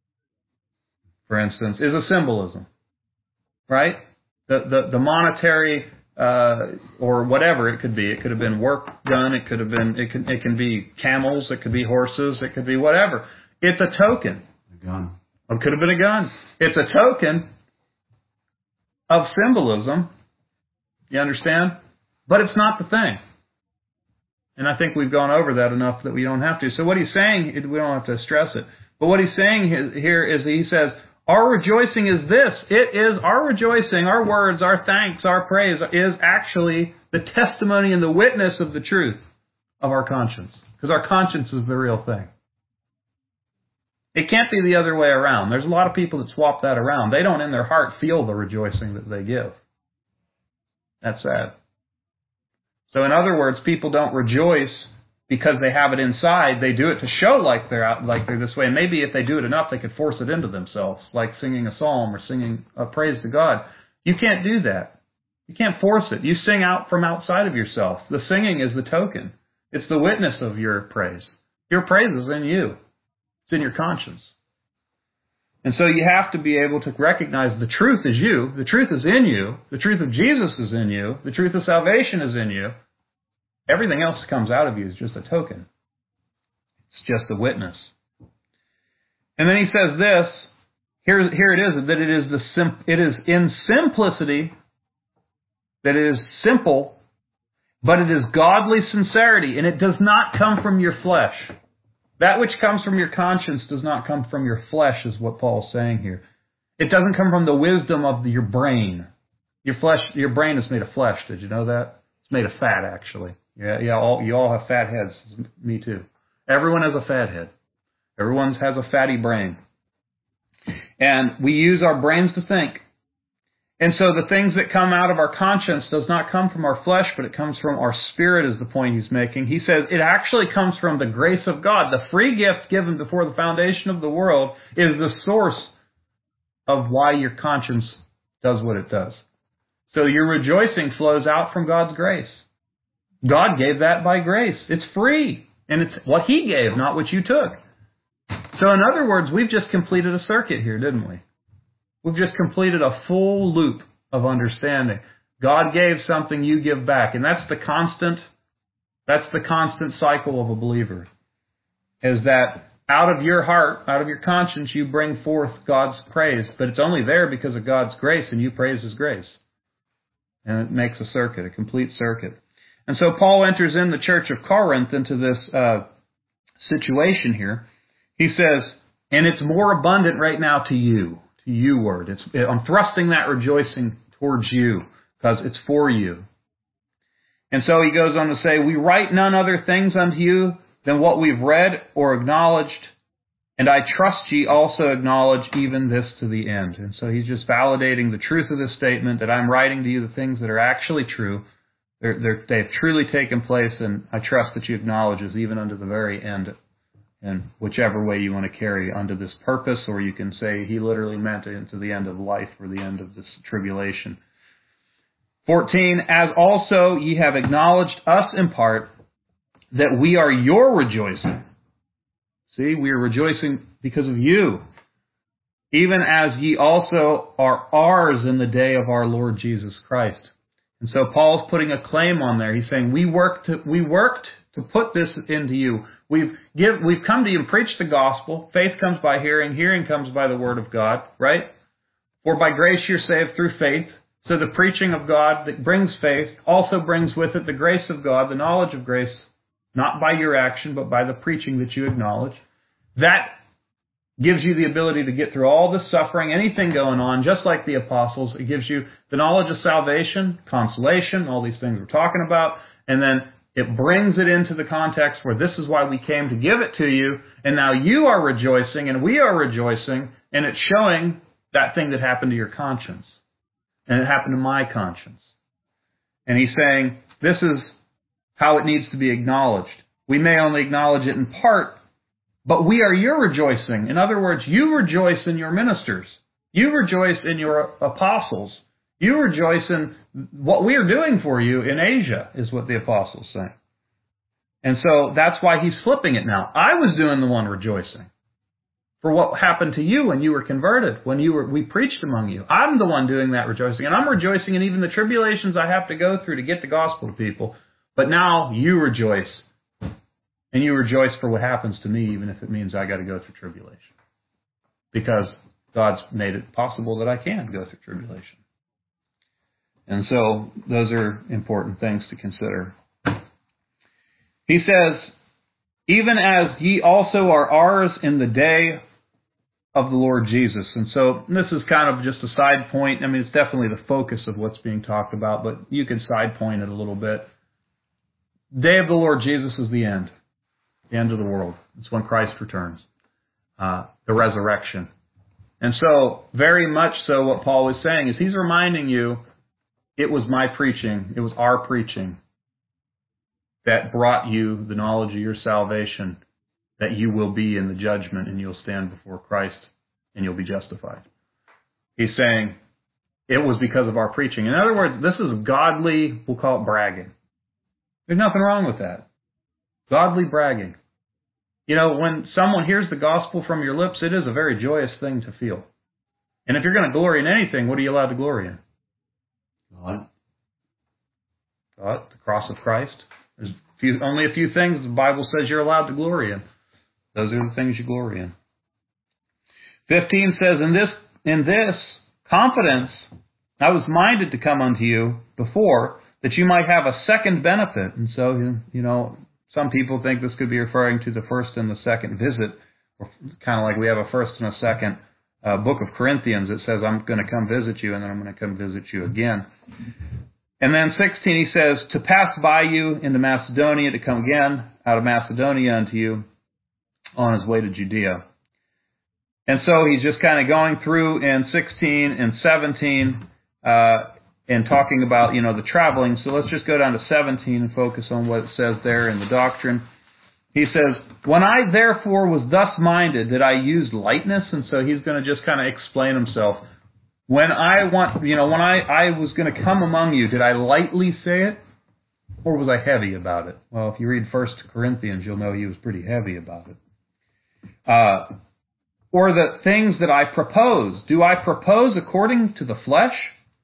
for instance, is a symbolism, right? The the, the monetary uh, or whatever it could be. It could have been work done. It could have been. It can it can be camels. It could be horses. It could be whatever. It's a token. A gun. It could have been a gun. It's a token of symbolism. You understand? But it's not the thing. And I think we've gone over that enough that we don't have to. So what he's saying, we don't have to stress it. But what he's saying here is he says, our rejoicing is this. It is our rejoicing, our words, our thanks, our praise is actually the testimony and the witness of the truth of our conscience. Because our conscience is the real thing. It can't be the other way around. There's a lot of people that swap that around. They don't in their heart feel the rejoicing that they give. That's sad. So in other words, people don't rejoice because they have it inside. They do it to show like they're out, like they're this way. And maybe if they do it enough, they could force it into themselves, like singing a psalm or singing a praise to God. You can't do that. You can't force it. You sing out from outside of yourself. The singing is the token. It's the witness of your praise. Your praise is in you. It's in your conscience. And so you have to be able to recognize the truth is you. The truth is in you. The truth of Jesus is in you. The truth of salvation is in you. Everything else that comes out of you is just a token. It's just a witness. And then he says this, here, here it is, that it is the sim, it is in simplicity, that it is simple, but it is godly sincerity, and it does not come from your flesh. That which comes from your conscience does not come from your flesh, is what Paul's saying here. It doesn't come from the wisdom of your brain. Your flesh, your brain is made of flesh. Did you know that? It's made of fat, actually. Yeah, yeah. All, you all have fat heads. Me too. Everyone has a fat head. Everyone has a fatty brain. And we use our brains to think. And so the things that come out of our conscience does not come from our flesh, but it comes from our spirit, is the point he's making. He says it actually comes from the grace of God. The free gift given before the foundation of the world is the source of why your conscience does what it does. So your rejoicing flows out from God's grace. God gave that by grace. It's free. And it's what he gave, not what you took. So in other words, we've just completed a circuit here, didn't we? We've just completed a full loop of understanding. God gave something, you give back. And that's the constant, that's the constant cycle of a believer. Is that out of your heart, out of your conscience, you bring forth God's praise. But it's only there because of God's grace, and you praise his grace. And it makes a circuit, a complete circuit. And so Paul enters in the church of Corinth into this uh, situation here. He says, and it's more abundant right now to you. To you word. It's, I'm thrusting that rejoicing towards you because it's for you. And so he goes on to say, we write none other things unto you than what we've read or acknowledged, and I trust ye also acknowledge even this to the end. And so he's just validating the truth of this statement, that I'm writing to you the things that are actually true. They're, they're, they've truly taken place, and I trust that you acknowledge this even unto the very end. And whichever way you want to carry unto this purpose, or you can say he literally meant it into the end of life or the end of this tribulation. fourteen, as also ye have acknowledged us in part, that we are your rejoicing. See, we are rejoicing because of you. Even as ye also are ours in the day of our Lord Jesus Christ. And so Paul's putting a claim on there. He's saying, we worked to, we worked to put this into you. We've give, we've come to you and preached the gospel. Faith comes by hearing. Hearing comes by the word of God, right? For by grace you're saved through faith. So the preaching of God that brings faith also brings with it the grace of God, the knowledge of grace, not by your action, but by the preaching that you acknowledge. That gives you the ability to get through all the suffering, anything going on, just like the apostles. It gives you the knowledge of salvation, consolation, all these things we're talking about, and then it brings it into the context where this is why we came to give it to you, and now you are rejoicing, and we are rejoicing, and it's showing that thing that happened to your conscience, and it happened to my conscience. And he's saying, this is how it needs to be acknowledged. We may only acknowledge it in part, but we are your rejoicing. In other words, you rejoice in your ministers. You rejoice in your apostles. You rejoice in what we are doing for you in Asia, is what the apostles say. And so that's why he's flipping it now. I was doing the one rejoicing for what happened to you when you were converted, when you were we preached among you. I'm the one doing that rejoicing, and I'm rejoicing in even the tribulations I have to go through to get the gospel to people. But now you rejoice, and you rejoice for what happens to me, even if it means I got to go through tribulation, because God's made it possible that I can go through tribulation. And so those are important things to consider. He says, even as ye also are ours in the day of the Lord Jesus. And so this is kind of just a side point. I mean, it's definitely the focus of what's being talked about, but you can side point it a little bit. Day of the Lord Jesus is the end. The end of the world. It's when Christ returns. Uh, the resurrection. And so, very much so what Paul is saying is he's reminding you, it was my preaching. It was our preaching that brought you the knowledge of your salvation, that you will be in the judgment and you'll stand before Christ and you'll be justified. He's saying it was because of our preaching. In other words, this is godly, we'll call it bragging. There's nothing wrong with that. Godly bragging. You know, when someone hears the gospel from your lips, it is a very joyous thing to feel. And if you're going to glory in anything, what are you allowed to glory in? God. God, the cross of Christ. There's few, only a few things the Bible says you're allowed to glory in. Those are the things you glory in. fifteen says, in this, in this confidence, I was minded to come unto you before, that you might have a second benefit. And so, you know, some people think this could be referring to the first and the second visit, or kind of like we have a first and a second uh, book of Corinthians. It says, I'm going to come visit you, and then I'm going to come visit you again. And then sixteen, he says, to pass by you into Macedonia, to come again out of Macedonia unto you on his way to Judea. And so he's just kind of going through in sixteen and seventeen uh, and talking about, you know, the traveling. So let's just go down to seventeen and focus on what it says there in the doctrine. He says, when I therefore was thus minded that I used lightness, and so he's going to just kind of explain himself. When I want, you know, when I, I was going to come among you, did I lightly say it? Or was I heavy about it? Well, if you read First Corinthians, you'll know he was pretty heavy about it. Uh, or the things that I propose. Do I propose according to the flesh?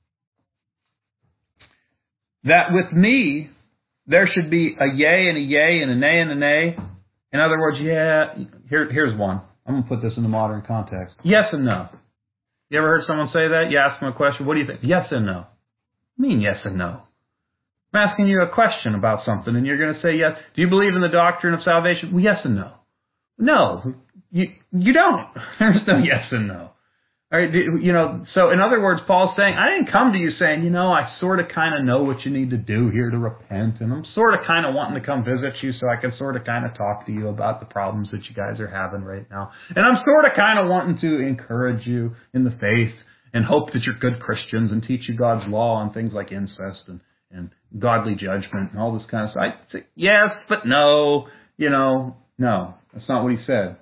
That with me, there should be a yea and a yea and a nay and a nay. In other words, yeah, here, here's one. I'm going to put this in the modern context. Yes and no. You ever heard someone say that? You ask them a question, what do you think? Yes and no. I mean yes and no. I'm asking you a question about something, and you're going to say yes. Do you believe in the doctrine of salvation? Well, yes and no. No, you you don't. There's no yes and no. All right, you know. So in other words, Paul's saying, I didn't come to you saying, you know, I sort of kind of know what you need to do here to repent, and I'm sort of kind of wanting to come visit you so I can sort of kind of talk to you about the problems that you guys are having right now. And I'm sort of kind of wanting to encourage you in the faith and hope that you're good Christians and teach you God's law on things like incest and, and godly judgment and all this kind of stuff. I say, yes, but no, you know, no, that's not what he said.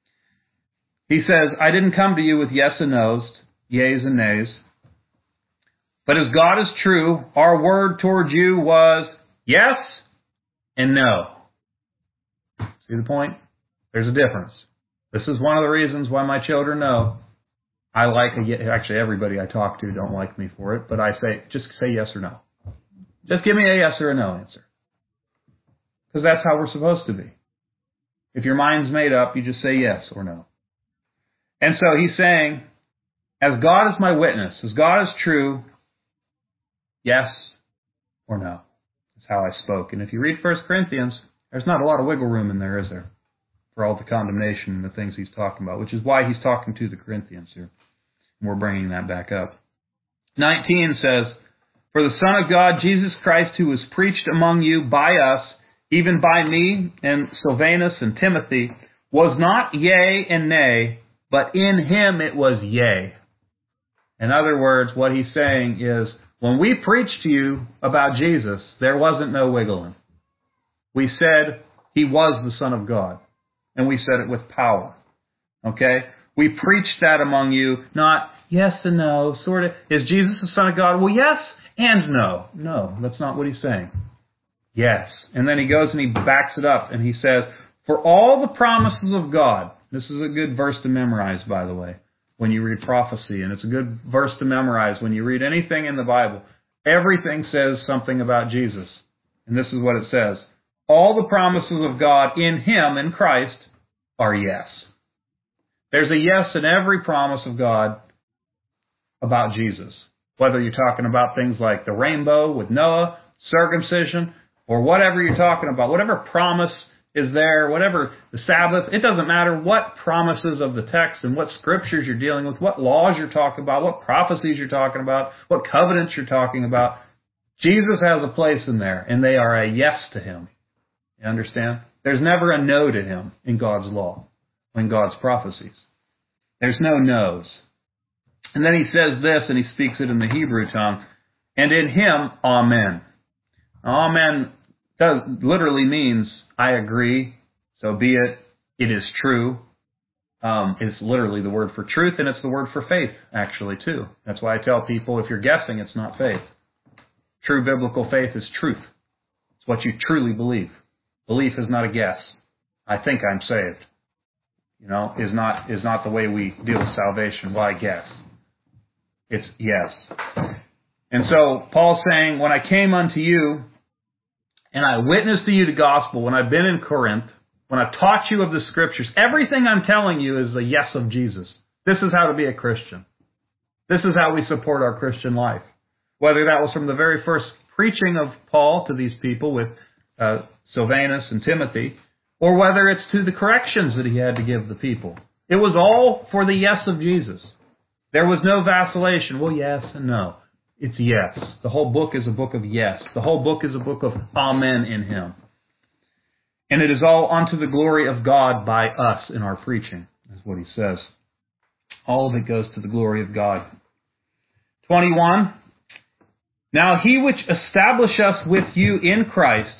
He says, I didn't come to you with yes and no's, yeas and nays. But as God is true, our word toward you was yes and no. See the point? There's a difference. This is one of the reasons why my children know I like, a, actually everybody I talk to don't like me for it, but I say, just say yes or no. Just give me a yes or a no answer. Because that's how we're supposed to be. If your mind's made up, you just say yes or no. And so he's saying, as God is my witness, as God is true, yes or no. That's how I spoke. And if you read First Corinthians, there's not a lot of wiggle room in there, is there? For all the condemnation and the things he's talking about, which is why he's talking to the Corinthians here. And we're bringing that back up. nineteen says, for the Son of God, Jesus Christ, who was preached among you by us, even by me and Silvanus and Timothy, was not yea and nay, but in him it was yea. In other words, what he's saying is, when we preached to you about Jesus, there wasn't no wiggling. We said he was the Son of God. And we said it with power. Okay? We preached that among you, not yes and no, sort of. Is Jesus the Son of God? Well, yes and no. No, that's not what he's saying. Yes. And then he goes and he backs it up and he says, for all the promises of God, this is a good verse to memorize, by the way, when you read prophecy, and it's a good verse to memorize when you read anything in the Bible. Everything says something about Jesus. And this is what it says. All the promises of God in him, in Christ, are yes. There's a yes in every promise of God about Jesus. Whether you're talking about things like the rainbow with Noah, circumcision, or whatever you're talking about, whatever promise is there, whatever the Sabbath, it doesn't matter what promises of the text and what scriptures you're dealing with, what laws you're talking about, what prophecies you're talking about, what covenants you're talking about. Jesus has a place in there, and they are a yes to him. You understand? There's never a no to him in God's law, in God's prophecies. There's no no's. And then he says this, and he speaks it in the Hebrew tongue, and in him, amen. Amen does literally means I agree, so be it, it is true. Um, it's literally the word for truth, and it's the word for faith, actually, too. That's why I tell people, if you're guessing, it's not faith. True biblical faith is truth. It's what you truly believe. Belief is not a guess. I think I'm saved. You know, is not is not the way we deal with salvation. Why guess? It's yes. And so Paul's saying, when I came unto you, and I witnessed to you the gospel, when I've been in Corinth, when I've taught you of the Scriptures, everything I'm telling you is the yes of Jesus. This is how to be a Christian. This is how we support our Christian life. Whether that was from the very first preaching of Paul to these people with uh, Silvanus and Timothy, or whether it's to the corrections that he had to give the people. It was all for the yes of Jesus. There was no vacillation. Well, yes and no. It's yes. The whole book is a book of yes. The whole book is a book of amen in him. And it is all unto the glory of God by us in our preaching, is what he says. All of it goes to the glory of God. twenty-one. Now he which established us with you in Christ,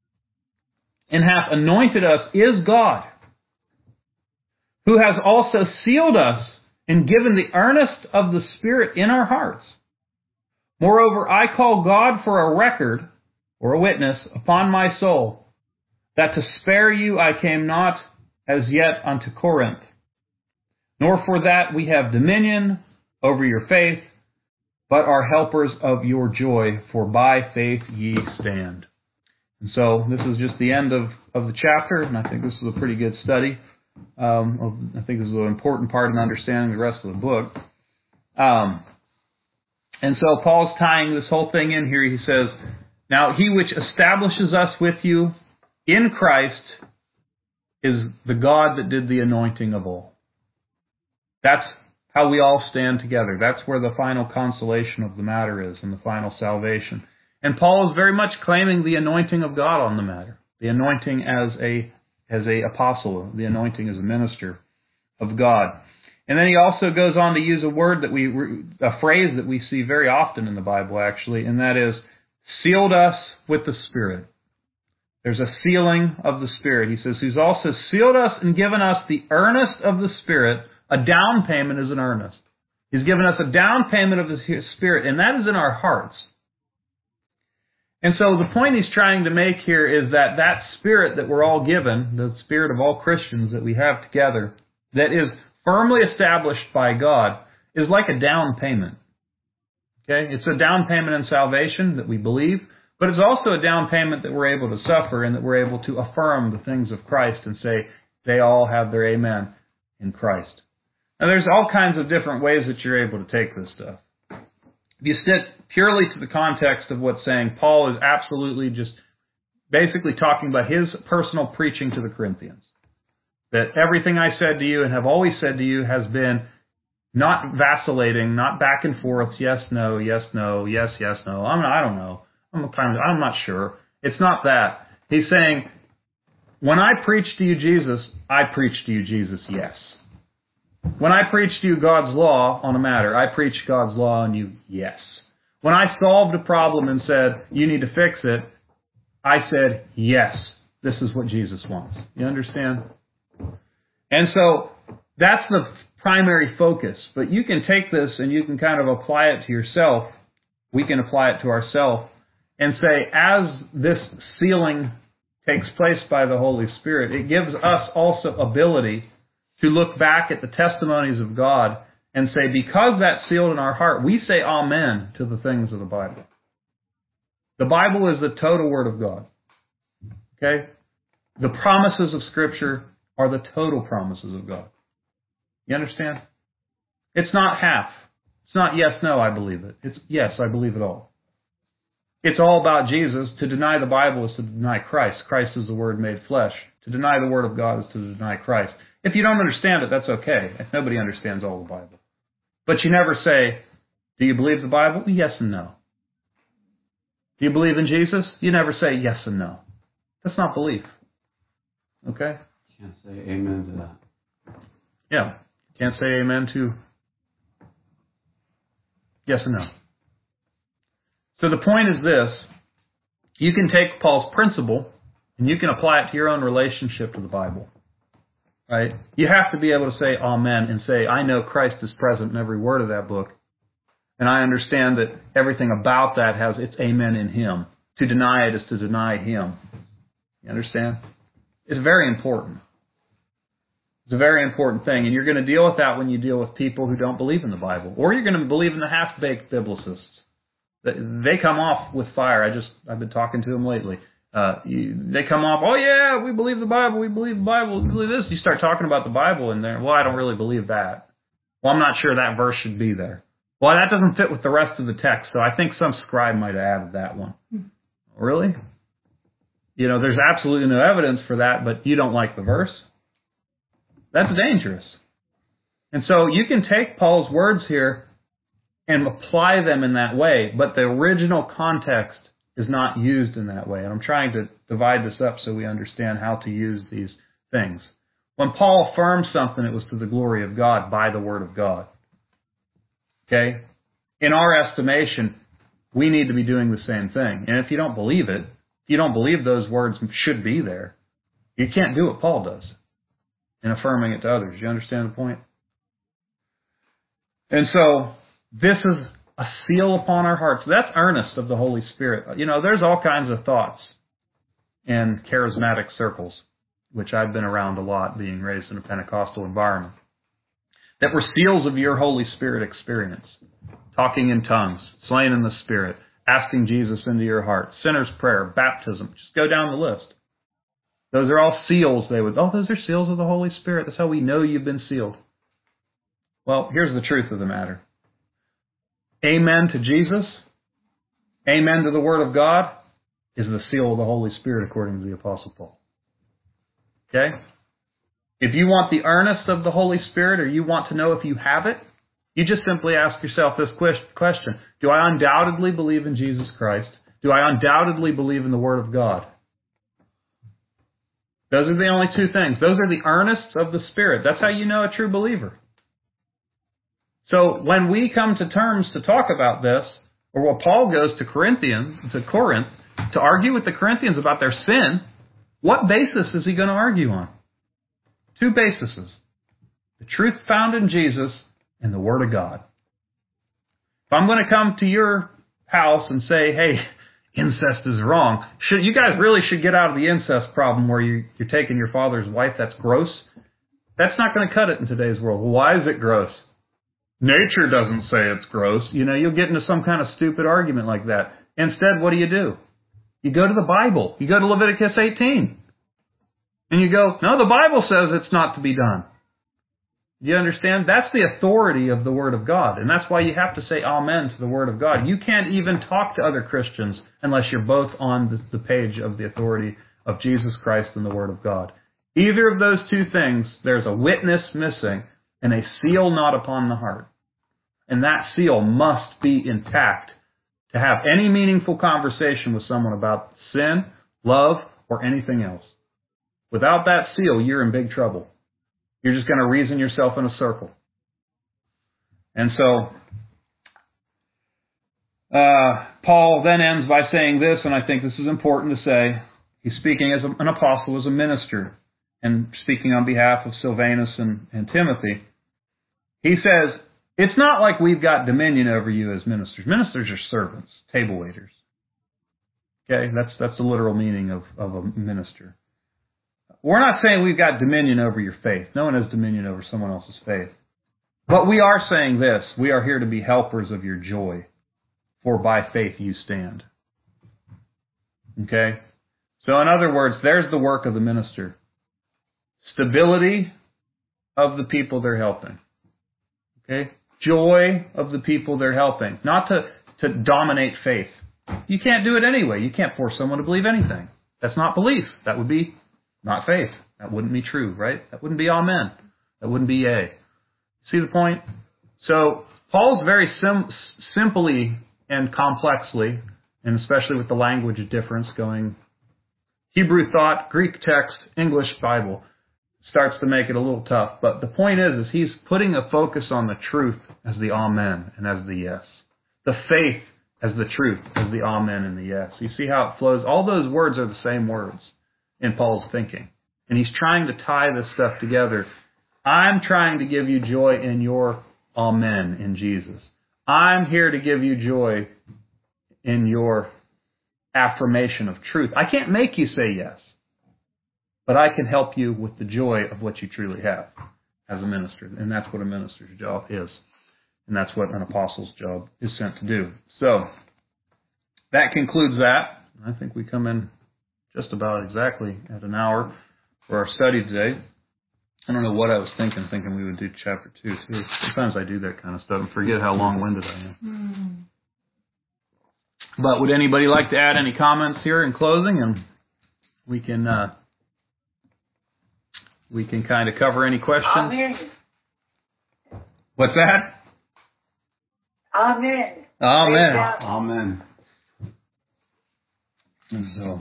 and hath anointed us, is God, who has also sealed us and given the earnest of the Spirit in our hearts. Moreover, I call God for a record, or a witness, upon my soul, that to spare you I came not as yet unto Corinth, nor for that we have dominion over your faith, but are helpers of your joy, for by faith ye stand. And so this is just the end of, of the chapter, and I think this is a pretty good study. Um, of, I think this is an important part in understanding the rest of the book. Um, and so Paul's tying this whole thing in here. He says, now he which establishes us with you in Christ is the God that did the anointing of all. That's how we all stand together. That's where the final consolation of the matter is, and the final salvation. And Paul is very much claiming the anointing of God on the matter. The anointing as a as a apostle, the anointing as a minister of God. And then he also goes on to use a word that we, a phrase that we see very often in the Bible actually, and that is, sealed us with the Spirit. There's a sealing of the Spirit. He says, who's also sealed us and given us the earnest of the Spirit. A down payment is an earnest. He's given us a down payment of His Spirit, and that is in our hearts. And so the point he's trying to make here is that that Spirit that we're all given, the Spirit of all Christians that we have together, that is firmly established by God, is like a down payment. Okay? It's a down payment in salvation that we believe, but it's also a down payment that we're able to suffer and that we're able to affirm the things of Christ and say they all have their amen in Christ. Now there's all kinds of different ways that you're able to take this stuff. If you stick purely to the context of what's saying, Paul is absolutely just basically talking about his personal preaching to the Corinthians. That everything I said to you and have always said to you has been not vacillating, not back and forth, yes, no, yes, no, yes, yes, no. I'm not, I don't know. I'm kind of, I'm not sure. It's not that. He's saying, when I preach to you Jesus, I preach to you Jesus, yes. When I preach to you God's law on a matter, I preach God's law on you, yes. When I solved a problem and said, you need to fix it, I said, yes, this is what Jesus wants. You understand? And so that's the primary focus. But you can take this and you can kind of apply it to yourself. We can apply it to ourselves and say, as this sealing takes place by the Holy Spirit, it gives us also ability to look back at the testimonies of God and say, because that's sealed in our heart, we say amen to the things of the Bible. The Bible is the total Word of God. Okay? The promises of Scripture are the total promises of God. You understand? It's not half. It's not yes, no, I believe it. It's yes, I believe it all. It's all about Jesus. To deny the Bible is to deny Christ. Christ is the Word made flesh. To deny the Word of God is to deny Christ. If you don't understand it, that's okay. Nobody understands all the Bible. But you never say, do you believe the Bible? Yes and no. Do you believe in Jesus? You never say yes and no. That's not belief. Okay? Can't say amen to that. Yeah. Can't say amen to yes and no. So the point is this. you can take Paul's principle and you can apply it to your own relationship to the Bible. Right? You have to be able to say amen and say, I know Christ is present in every word of that book. And I understand that everything about that has its amen in Him. To deny it is to deny Him. You understand? It's very important. It's a very important thing. And you're going to deal with that when you deal with people who don't believe in the Bible. Or you're going to believe in the half-baked biblicists. They come off with fire. I just, I've been talking to them lately. Uh, you, they come off, oh yeah, we believe the Bible, we believe the Bible, we believe this. You start talking about the Bible and they're, well, I don't really believe that. Well, I'm not sure that verse should be there. Well, that doesn't fit with the rest of the text, so I think some scribe might have added that one. Mm-hmm. Really? You know, there's absolutely no evidence for that, but you don't like the verse? That's dangerous. And so you can take Paul's words here and apply them in that way, but the original context is not used in that way. And I'm trying to divide this up so we understand how to use these things. When Paul affirmed something, it was to the glory of God by the Word of God. Okay? In our estimation, we need to be doing the same thing. And if you don't believe it, if you don't believe those words should be there, you can't do what Paul does in affirming it to others. You understand the point? And so, this is a seal upon our hearts. That's earnest of the Holy Spirit. You know, there's all kinds of thoughts in charismatic circles, which I've been around a lot, being raised in a Pentecostal environment, that were seals of your Holy Spirit experience. Talking in tongues, slain in the Spirit, asking Jesus into your heart, sinner's prayer, baptism. Just go down the list. Those are all seals. They would, oh, those are seals of the Holy Spirit. That's how we know you've been sealed. Well, here's the truth of the matter. Amen to Jesus, amen to the Word of God, is the seal of the Holy Spirit according to the Apostle Paul. Okay? If you want the earnest of the Holy Spirit, or you want to know if you have it, you just simply ask yourself this question. Do I undoubtedly believe in Jesus Christ? Do I undoubtedly believe in the Word of God? Those are the only two things. Those are the earnests of the Spirit. That's how you know a true believer. So when we come to terms to talk about this, or when Paul goes to Corinthians, to Corinth, to argue with the Corinthians about their sin, what basis is he going to argue on? Two bases. The truth found in Jesus and the Word of God. If I'm going to come to your house and say, hey, incest is wrong, should, you guys really should get out of the incest problem where you, you're taking your father's wife, that's gross. That's not going to cut it in today's world. Well, why is it gross? Nature doesn't say it's gross. You know, you'll get into some kind of stupid argument like that. Instead, what do you do? You go to the Bible. You go to Leviticus eighteen. And you go, no, the Bible says it's not to be done. You understand? That's the authority of the Word of God. And that's why you have to say amen to the Word of God. You can't even talk to other Christians unless you're both on the, the page of the authority of Jesus Christ and the Word of God. Either of those two things, there's a witness missing and a seal not upon the heart. And that seal must be intact to have any meaningful conversation with someone about sin, love, or anything else. Without that seal, you're in big trouble. You're just going to reason yourself in a circle. And so, uh, Paul then ends by saying this, and I think this is important to say. He's speaking as an apostle, as a minister, and speaking on behalf of Silvanus and, and Timothy. He says, it's not like we've got dominion over you as ministers. Ministers are servants, table waiters. Okay, that's that's the literal meaning of, of a minister. We're not saying we've got dominion over your faith. No one has dominion over someone else's faith. But we are saying this. We are here to be helpers of your joy, for by faith you stand. Okay? So in other words, there's the work of the minister. Stability of the people they're helping. Okay? Joy of the people they're helping. Not to, to dominate faith. You can't do it anyway. You can't force someone to believe anything. That's not belief. That would be not faith. That wouldn't be true, right? That wouldn't be amen. That wouldn't be yea. See the point? So, Paul's very sim- simply and complexly, and especially with the language difference going Hebrew thought, Greek text, English Bible, starts to make it a little tough. But the point is, is he's putting a focus on the truth as the amen and as the yes. The faith as the truth, as the amen and the yes. You see how it flows? All those words are the same words in Paul's thinking. And he's trying to tie this stuff together. I'm trying to give you joy in your amen in Jesus. I'm here to give you joy in your affirmation of truth. I can't make you say yes, but I can help you with the joy of what you truly have as a minister. And that's what a minister's job is. And that's what an apostle's job is sent to do. So that concludes that. I think we come in just about exactly at an hour for our study today. I don't know what I was thinking, thinking we would do chapter two, too. Sometimes I do that kind of stuff and forget how long-winded I am. Mm. But would anybody like to add any comments here in closing? And we can uh, we can kind of cover any questions. Amen. What's that? Amen. Amen. Amen. And so,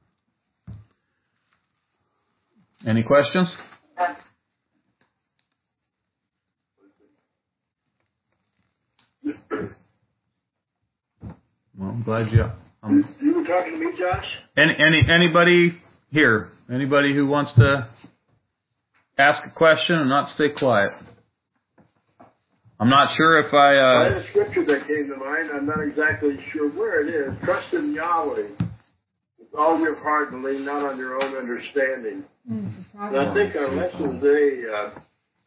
any questions? Uh, Well, I'm glad you. Um, You were talking to me, Josh? any any anybody here? Anybody who wants to ask a question and not stay quiet? I'm not sure if I. I Uh, had a scripture that came to mind. I'm not exactly sure where it is. Trust in Yahweh with all your heart and lean not on your own understanding. Mm, And I think our lesson today uh,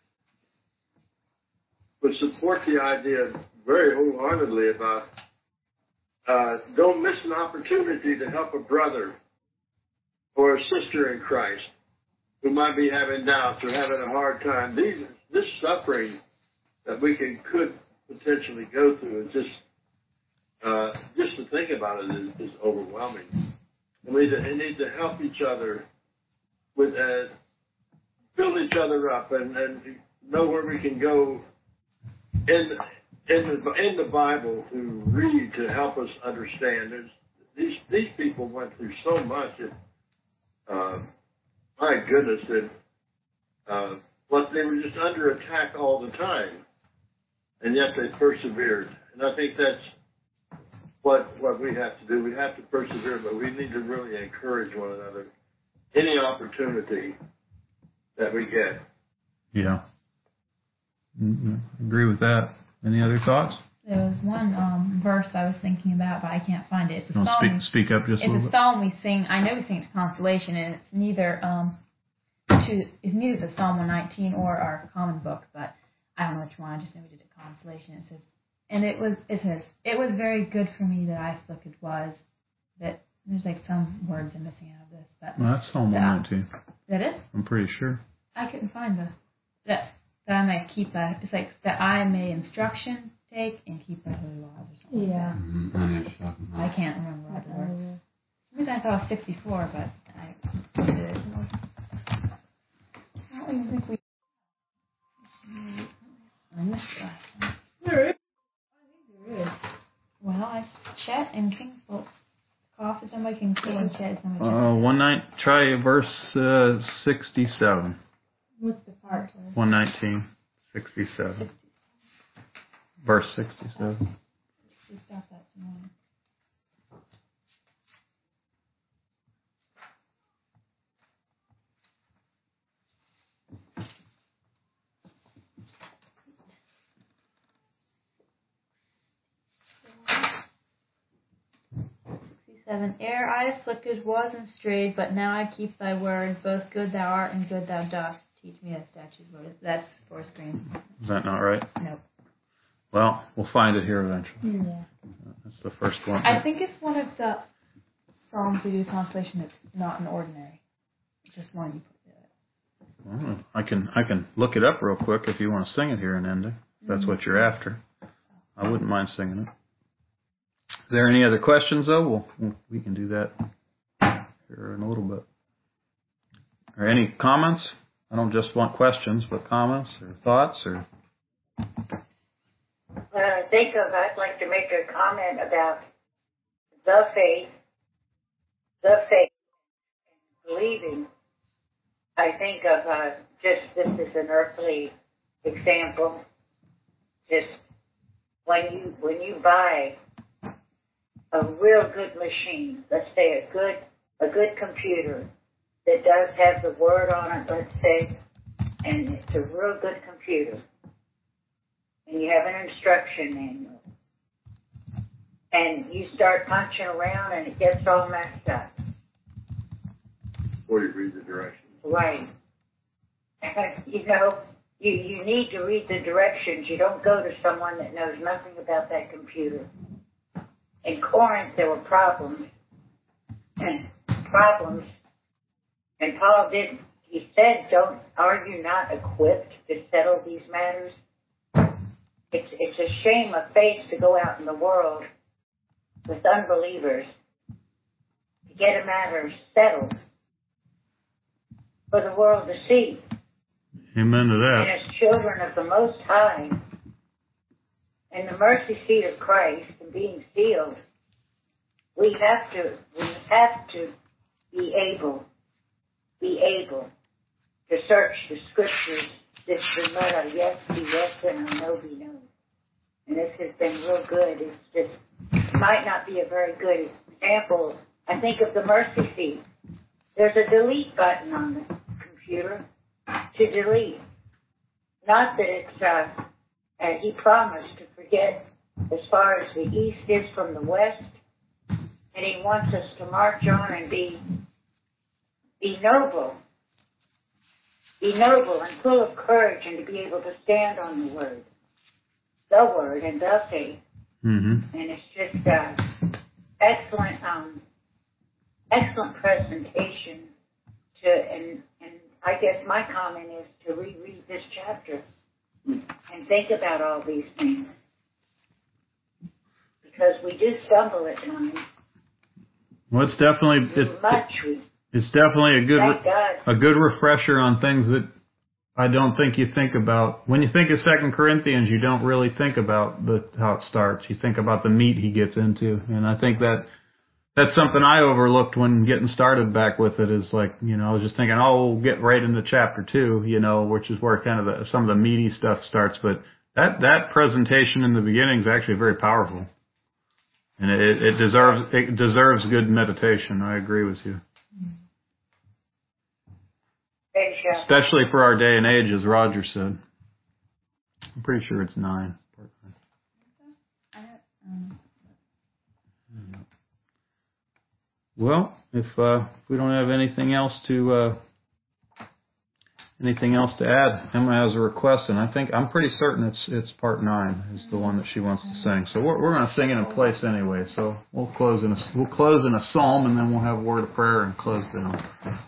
would support the idea very wholeheartedly about uh, don't miss an opportunity to help a brother or a sister in Christ who might be having doubts or having a hard time. These, this suffering that we can could potentially go through is just uh, just to think about it is, is overwhelming. And we need, to, we need to help each other with uh, build each other up and, and know where we can go in in the in the Bible to read to help us understand. There's, these these people went through so much. It, uh, my goodness, that uh, but they were just under attack all the time, and yet they persevered. And I think that's what what we have to do. We have to persevere, but we need to really encourage one another. Any opportunity that we get. yeah. Mm-hmm. Agree with that. Any other thoughts? There was one um, verse I was thinking about, but I can't find it. It's a Don't psalm. speak speak up just a It's little a bit. psalm we sing. I know we sing it to consolation, and it's neither um to it's neither the Psalm one nineteen or our common book, but I don't know which one. I just know we did it consolation. It says, and it was it says it was very good for me that I looked it was that there's like some words I'm missing out of this, but Well, that's Psalm one nineteen. that is I'm pretty sure. I couldn't find the that that I may keep that. It's like that I may instruction take and keep thy holy laws or something. Yeah. Mm-hmm. I know what you're talking Like that. I about. can't remember all the words. Maybe I thought it was sixty-four, but I did. I don't even think we. I missed the last one. There is. There is. Well, I Chet and Kingsville. Cough if somebody can see and Chet. Somebody Uh, one night. Try verse uh, sixty-seven. What's the part? One nineteen, sixty-seven. Verse sixty-seven. We stopped that tomorrow. sixty-seven. Ere I afflicted was and strayed, but now I keep thy word. Both good thou art and good thou dost. Teach me thy statutes, Lord. That's fourth screen. Is that not right? Nope. Well, we'll find it here eventually. Yeah. That's the first one. I think it's one of the Psalms we do consolation that's not an ordinary. It's just one you put there. Well, I can I can look it up real quick if you want to sing it here in ending. If that's what you're after. I wouldn't mind singing it. Is there any other questions though? We'll, we'll we can do that here in a little bit. Or any comments? I don't just want questions, but comments or thoughts or. When I think of, I'd like to make a comment about the faith, the faith, believing. I think of uh, just this is an earthly example. Just when you when you buy a real good machine, let's say a good a good computer that does have the word on it, let's say, and it's a real good computer, and you have an instruction manual, and you start punching around and it gets all messed up. Before you read the directions. Right. You know, you, you need to read the directions. You don't go to someone that knows nothing about that computer. In Corinth, there were problems, and problems, and Paul did, he said, don't, are you not equipped to settle these matters? It's, it's a shame of faith to go out in the world with unbelievers to get a matter settled for the world to see. Amen to that. And as children of the Most High, and the mercy seat of Christ and being sealed, we have to we have to be able be able to search the scriptures just to let our yes be yes and our no be no. And this has been real good. It's just it might not be a very good example. I think of the mercy seat. There's a delete button on the computer to delete. Not that it's uh, uh he promised to forget as far as the east is from the west, and he wants us to march on and be be noble, be noble and full of courage, and to be able to stand on the word, the word and the faith. Mm-hmm. And it's just uh, excellent, um, excellent presentation. To and and I guess my comment is to reread this chapter and think about all these things, because we do stumble at times. Well, it's definitely it's, much we, it's definitely a good thank God. a good refresher on things that I don't think you think about. When you think of Second Corinthians, you don't really think about the how it starts. You think about the meat he gets into, and I think that that's something I overlooked when getting started back with it. Is like, you know, I was just thinking, oh, we'll get right into chapter two, you know, which is where kind of the, some of the meaty stuff starts. But that that presentation in the beginning is actually very powerful, and it, it deserves it deserves good meditation. I agree with you. Especially for our day and age, as Roger said. I'm pretty sure it's nine. Well, if uh, if we don't have anything else to uh, anything else to add, Emma has a request, and I think I'm pretty certain it's it's part nine is the one that she wants to sing. So we're we're going to sing it in place anyway. So we'll close in a we'll close in a psalm, and then we'll have a word of prayer and close down.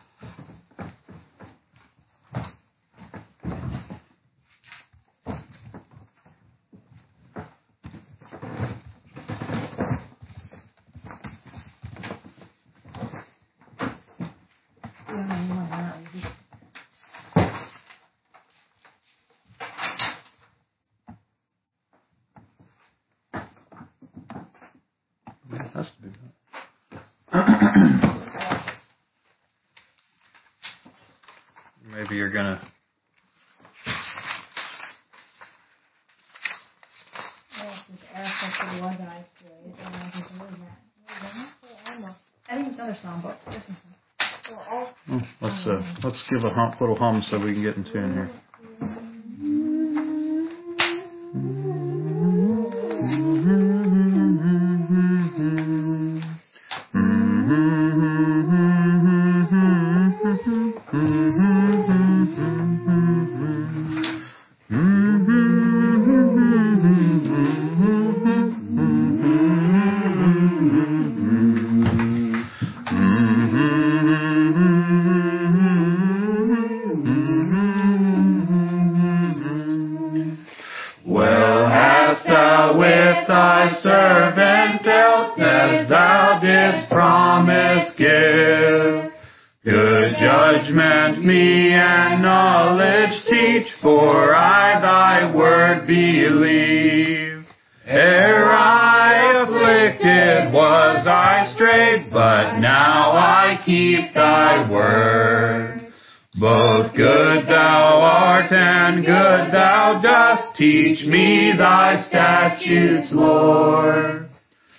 Maybe you're gonna. I think it's another song, but Oh, let's uh, let's give a hum, little hum so we can get in tune here.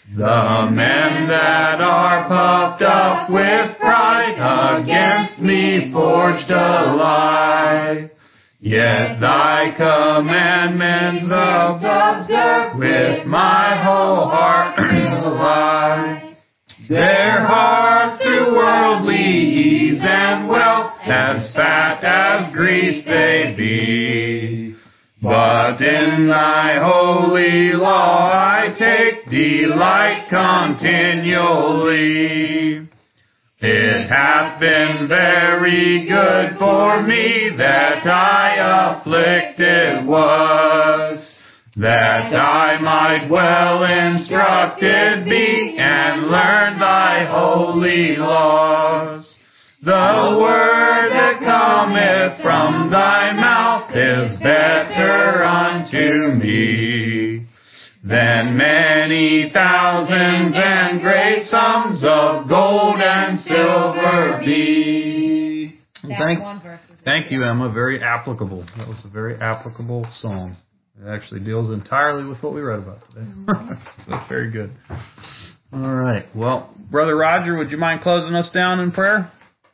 The men that are puffed up with pride against me forged a lie. Yet thy commandments observe, with my whole heart will I. Their hearts to worldly ease and wealth, as fat as grease they be. But in thy holy law I take delight continually. It hath been very good for me that I afflicted was, that I might well instructed be and learn thy holy laws. The word that cometh from thy mouth is better unto me than many thousands and great sums of gold and silver be. Thank, thank you, Emma. Very applicable. That was a very applicable song. It actually deals entirely with what we read about today. That's very good. All right. Well, Brother Roger, would you mind closing us down in prayer?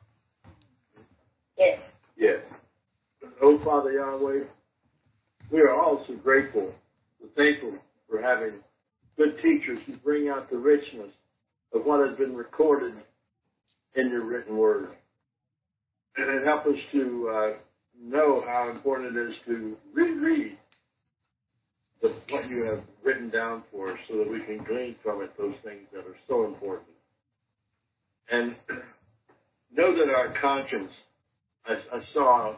Yes. Yes. Oh, Father Yahweh, we are also grateful and thankful for having good teachers who bring out the richness of what has been recorded in your written word. And it helps us to uh, know how important it is to reread the, what you have written down for us so that we can glean from it those things that are so important. And know that our conscience, I, I saw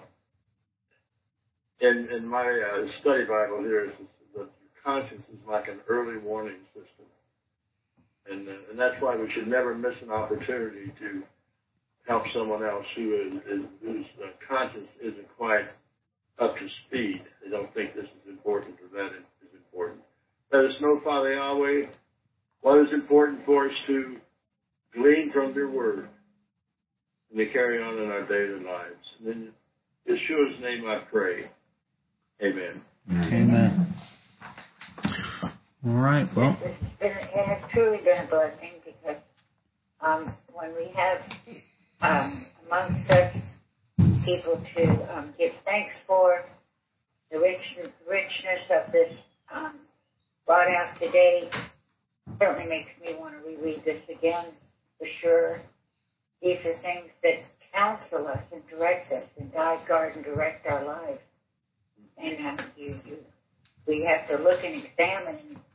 in, in my uh, study Bible here, is that your conscience is like an early warning system. And, uh, and that's why we should never miss an opportunity to help someone else who is, is whose uh, conscience isn't quite up to speed. They don't think this is important or that is important. Let us know, Father Yahweh, what is important for us to glean from your word and to carry on in our daily lives. And in Yeshua's name I pray. Amen. Amen. All right. Well, It's been, it has truly been a blessing because um, when we have um, among such people to um, give thanks for the richness, richness of this um, brought out today, certainly makes me want to reread this again for sure. These are things that counsel us and direct us and guide, guard, and direct our lives. And um, you, you, we have to look and examine and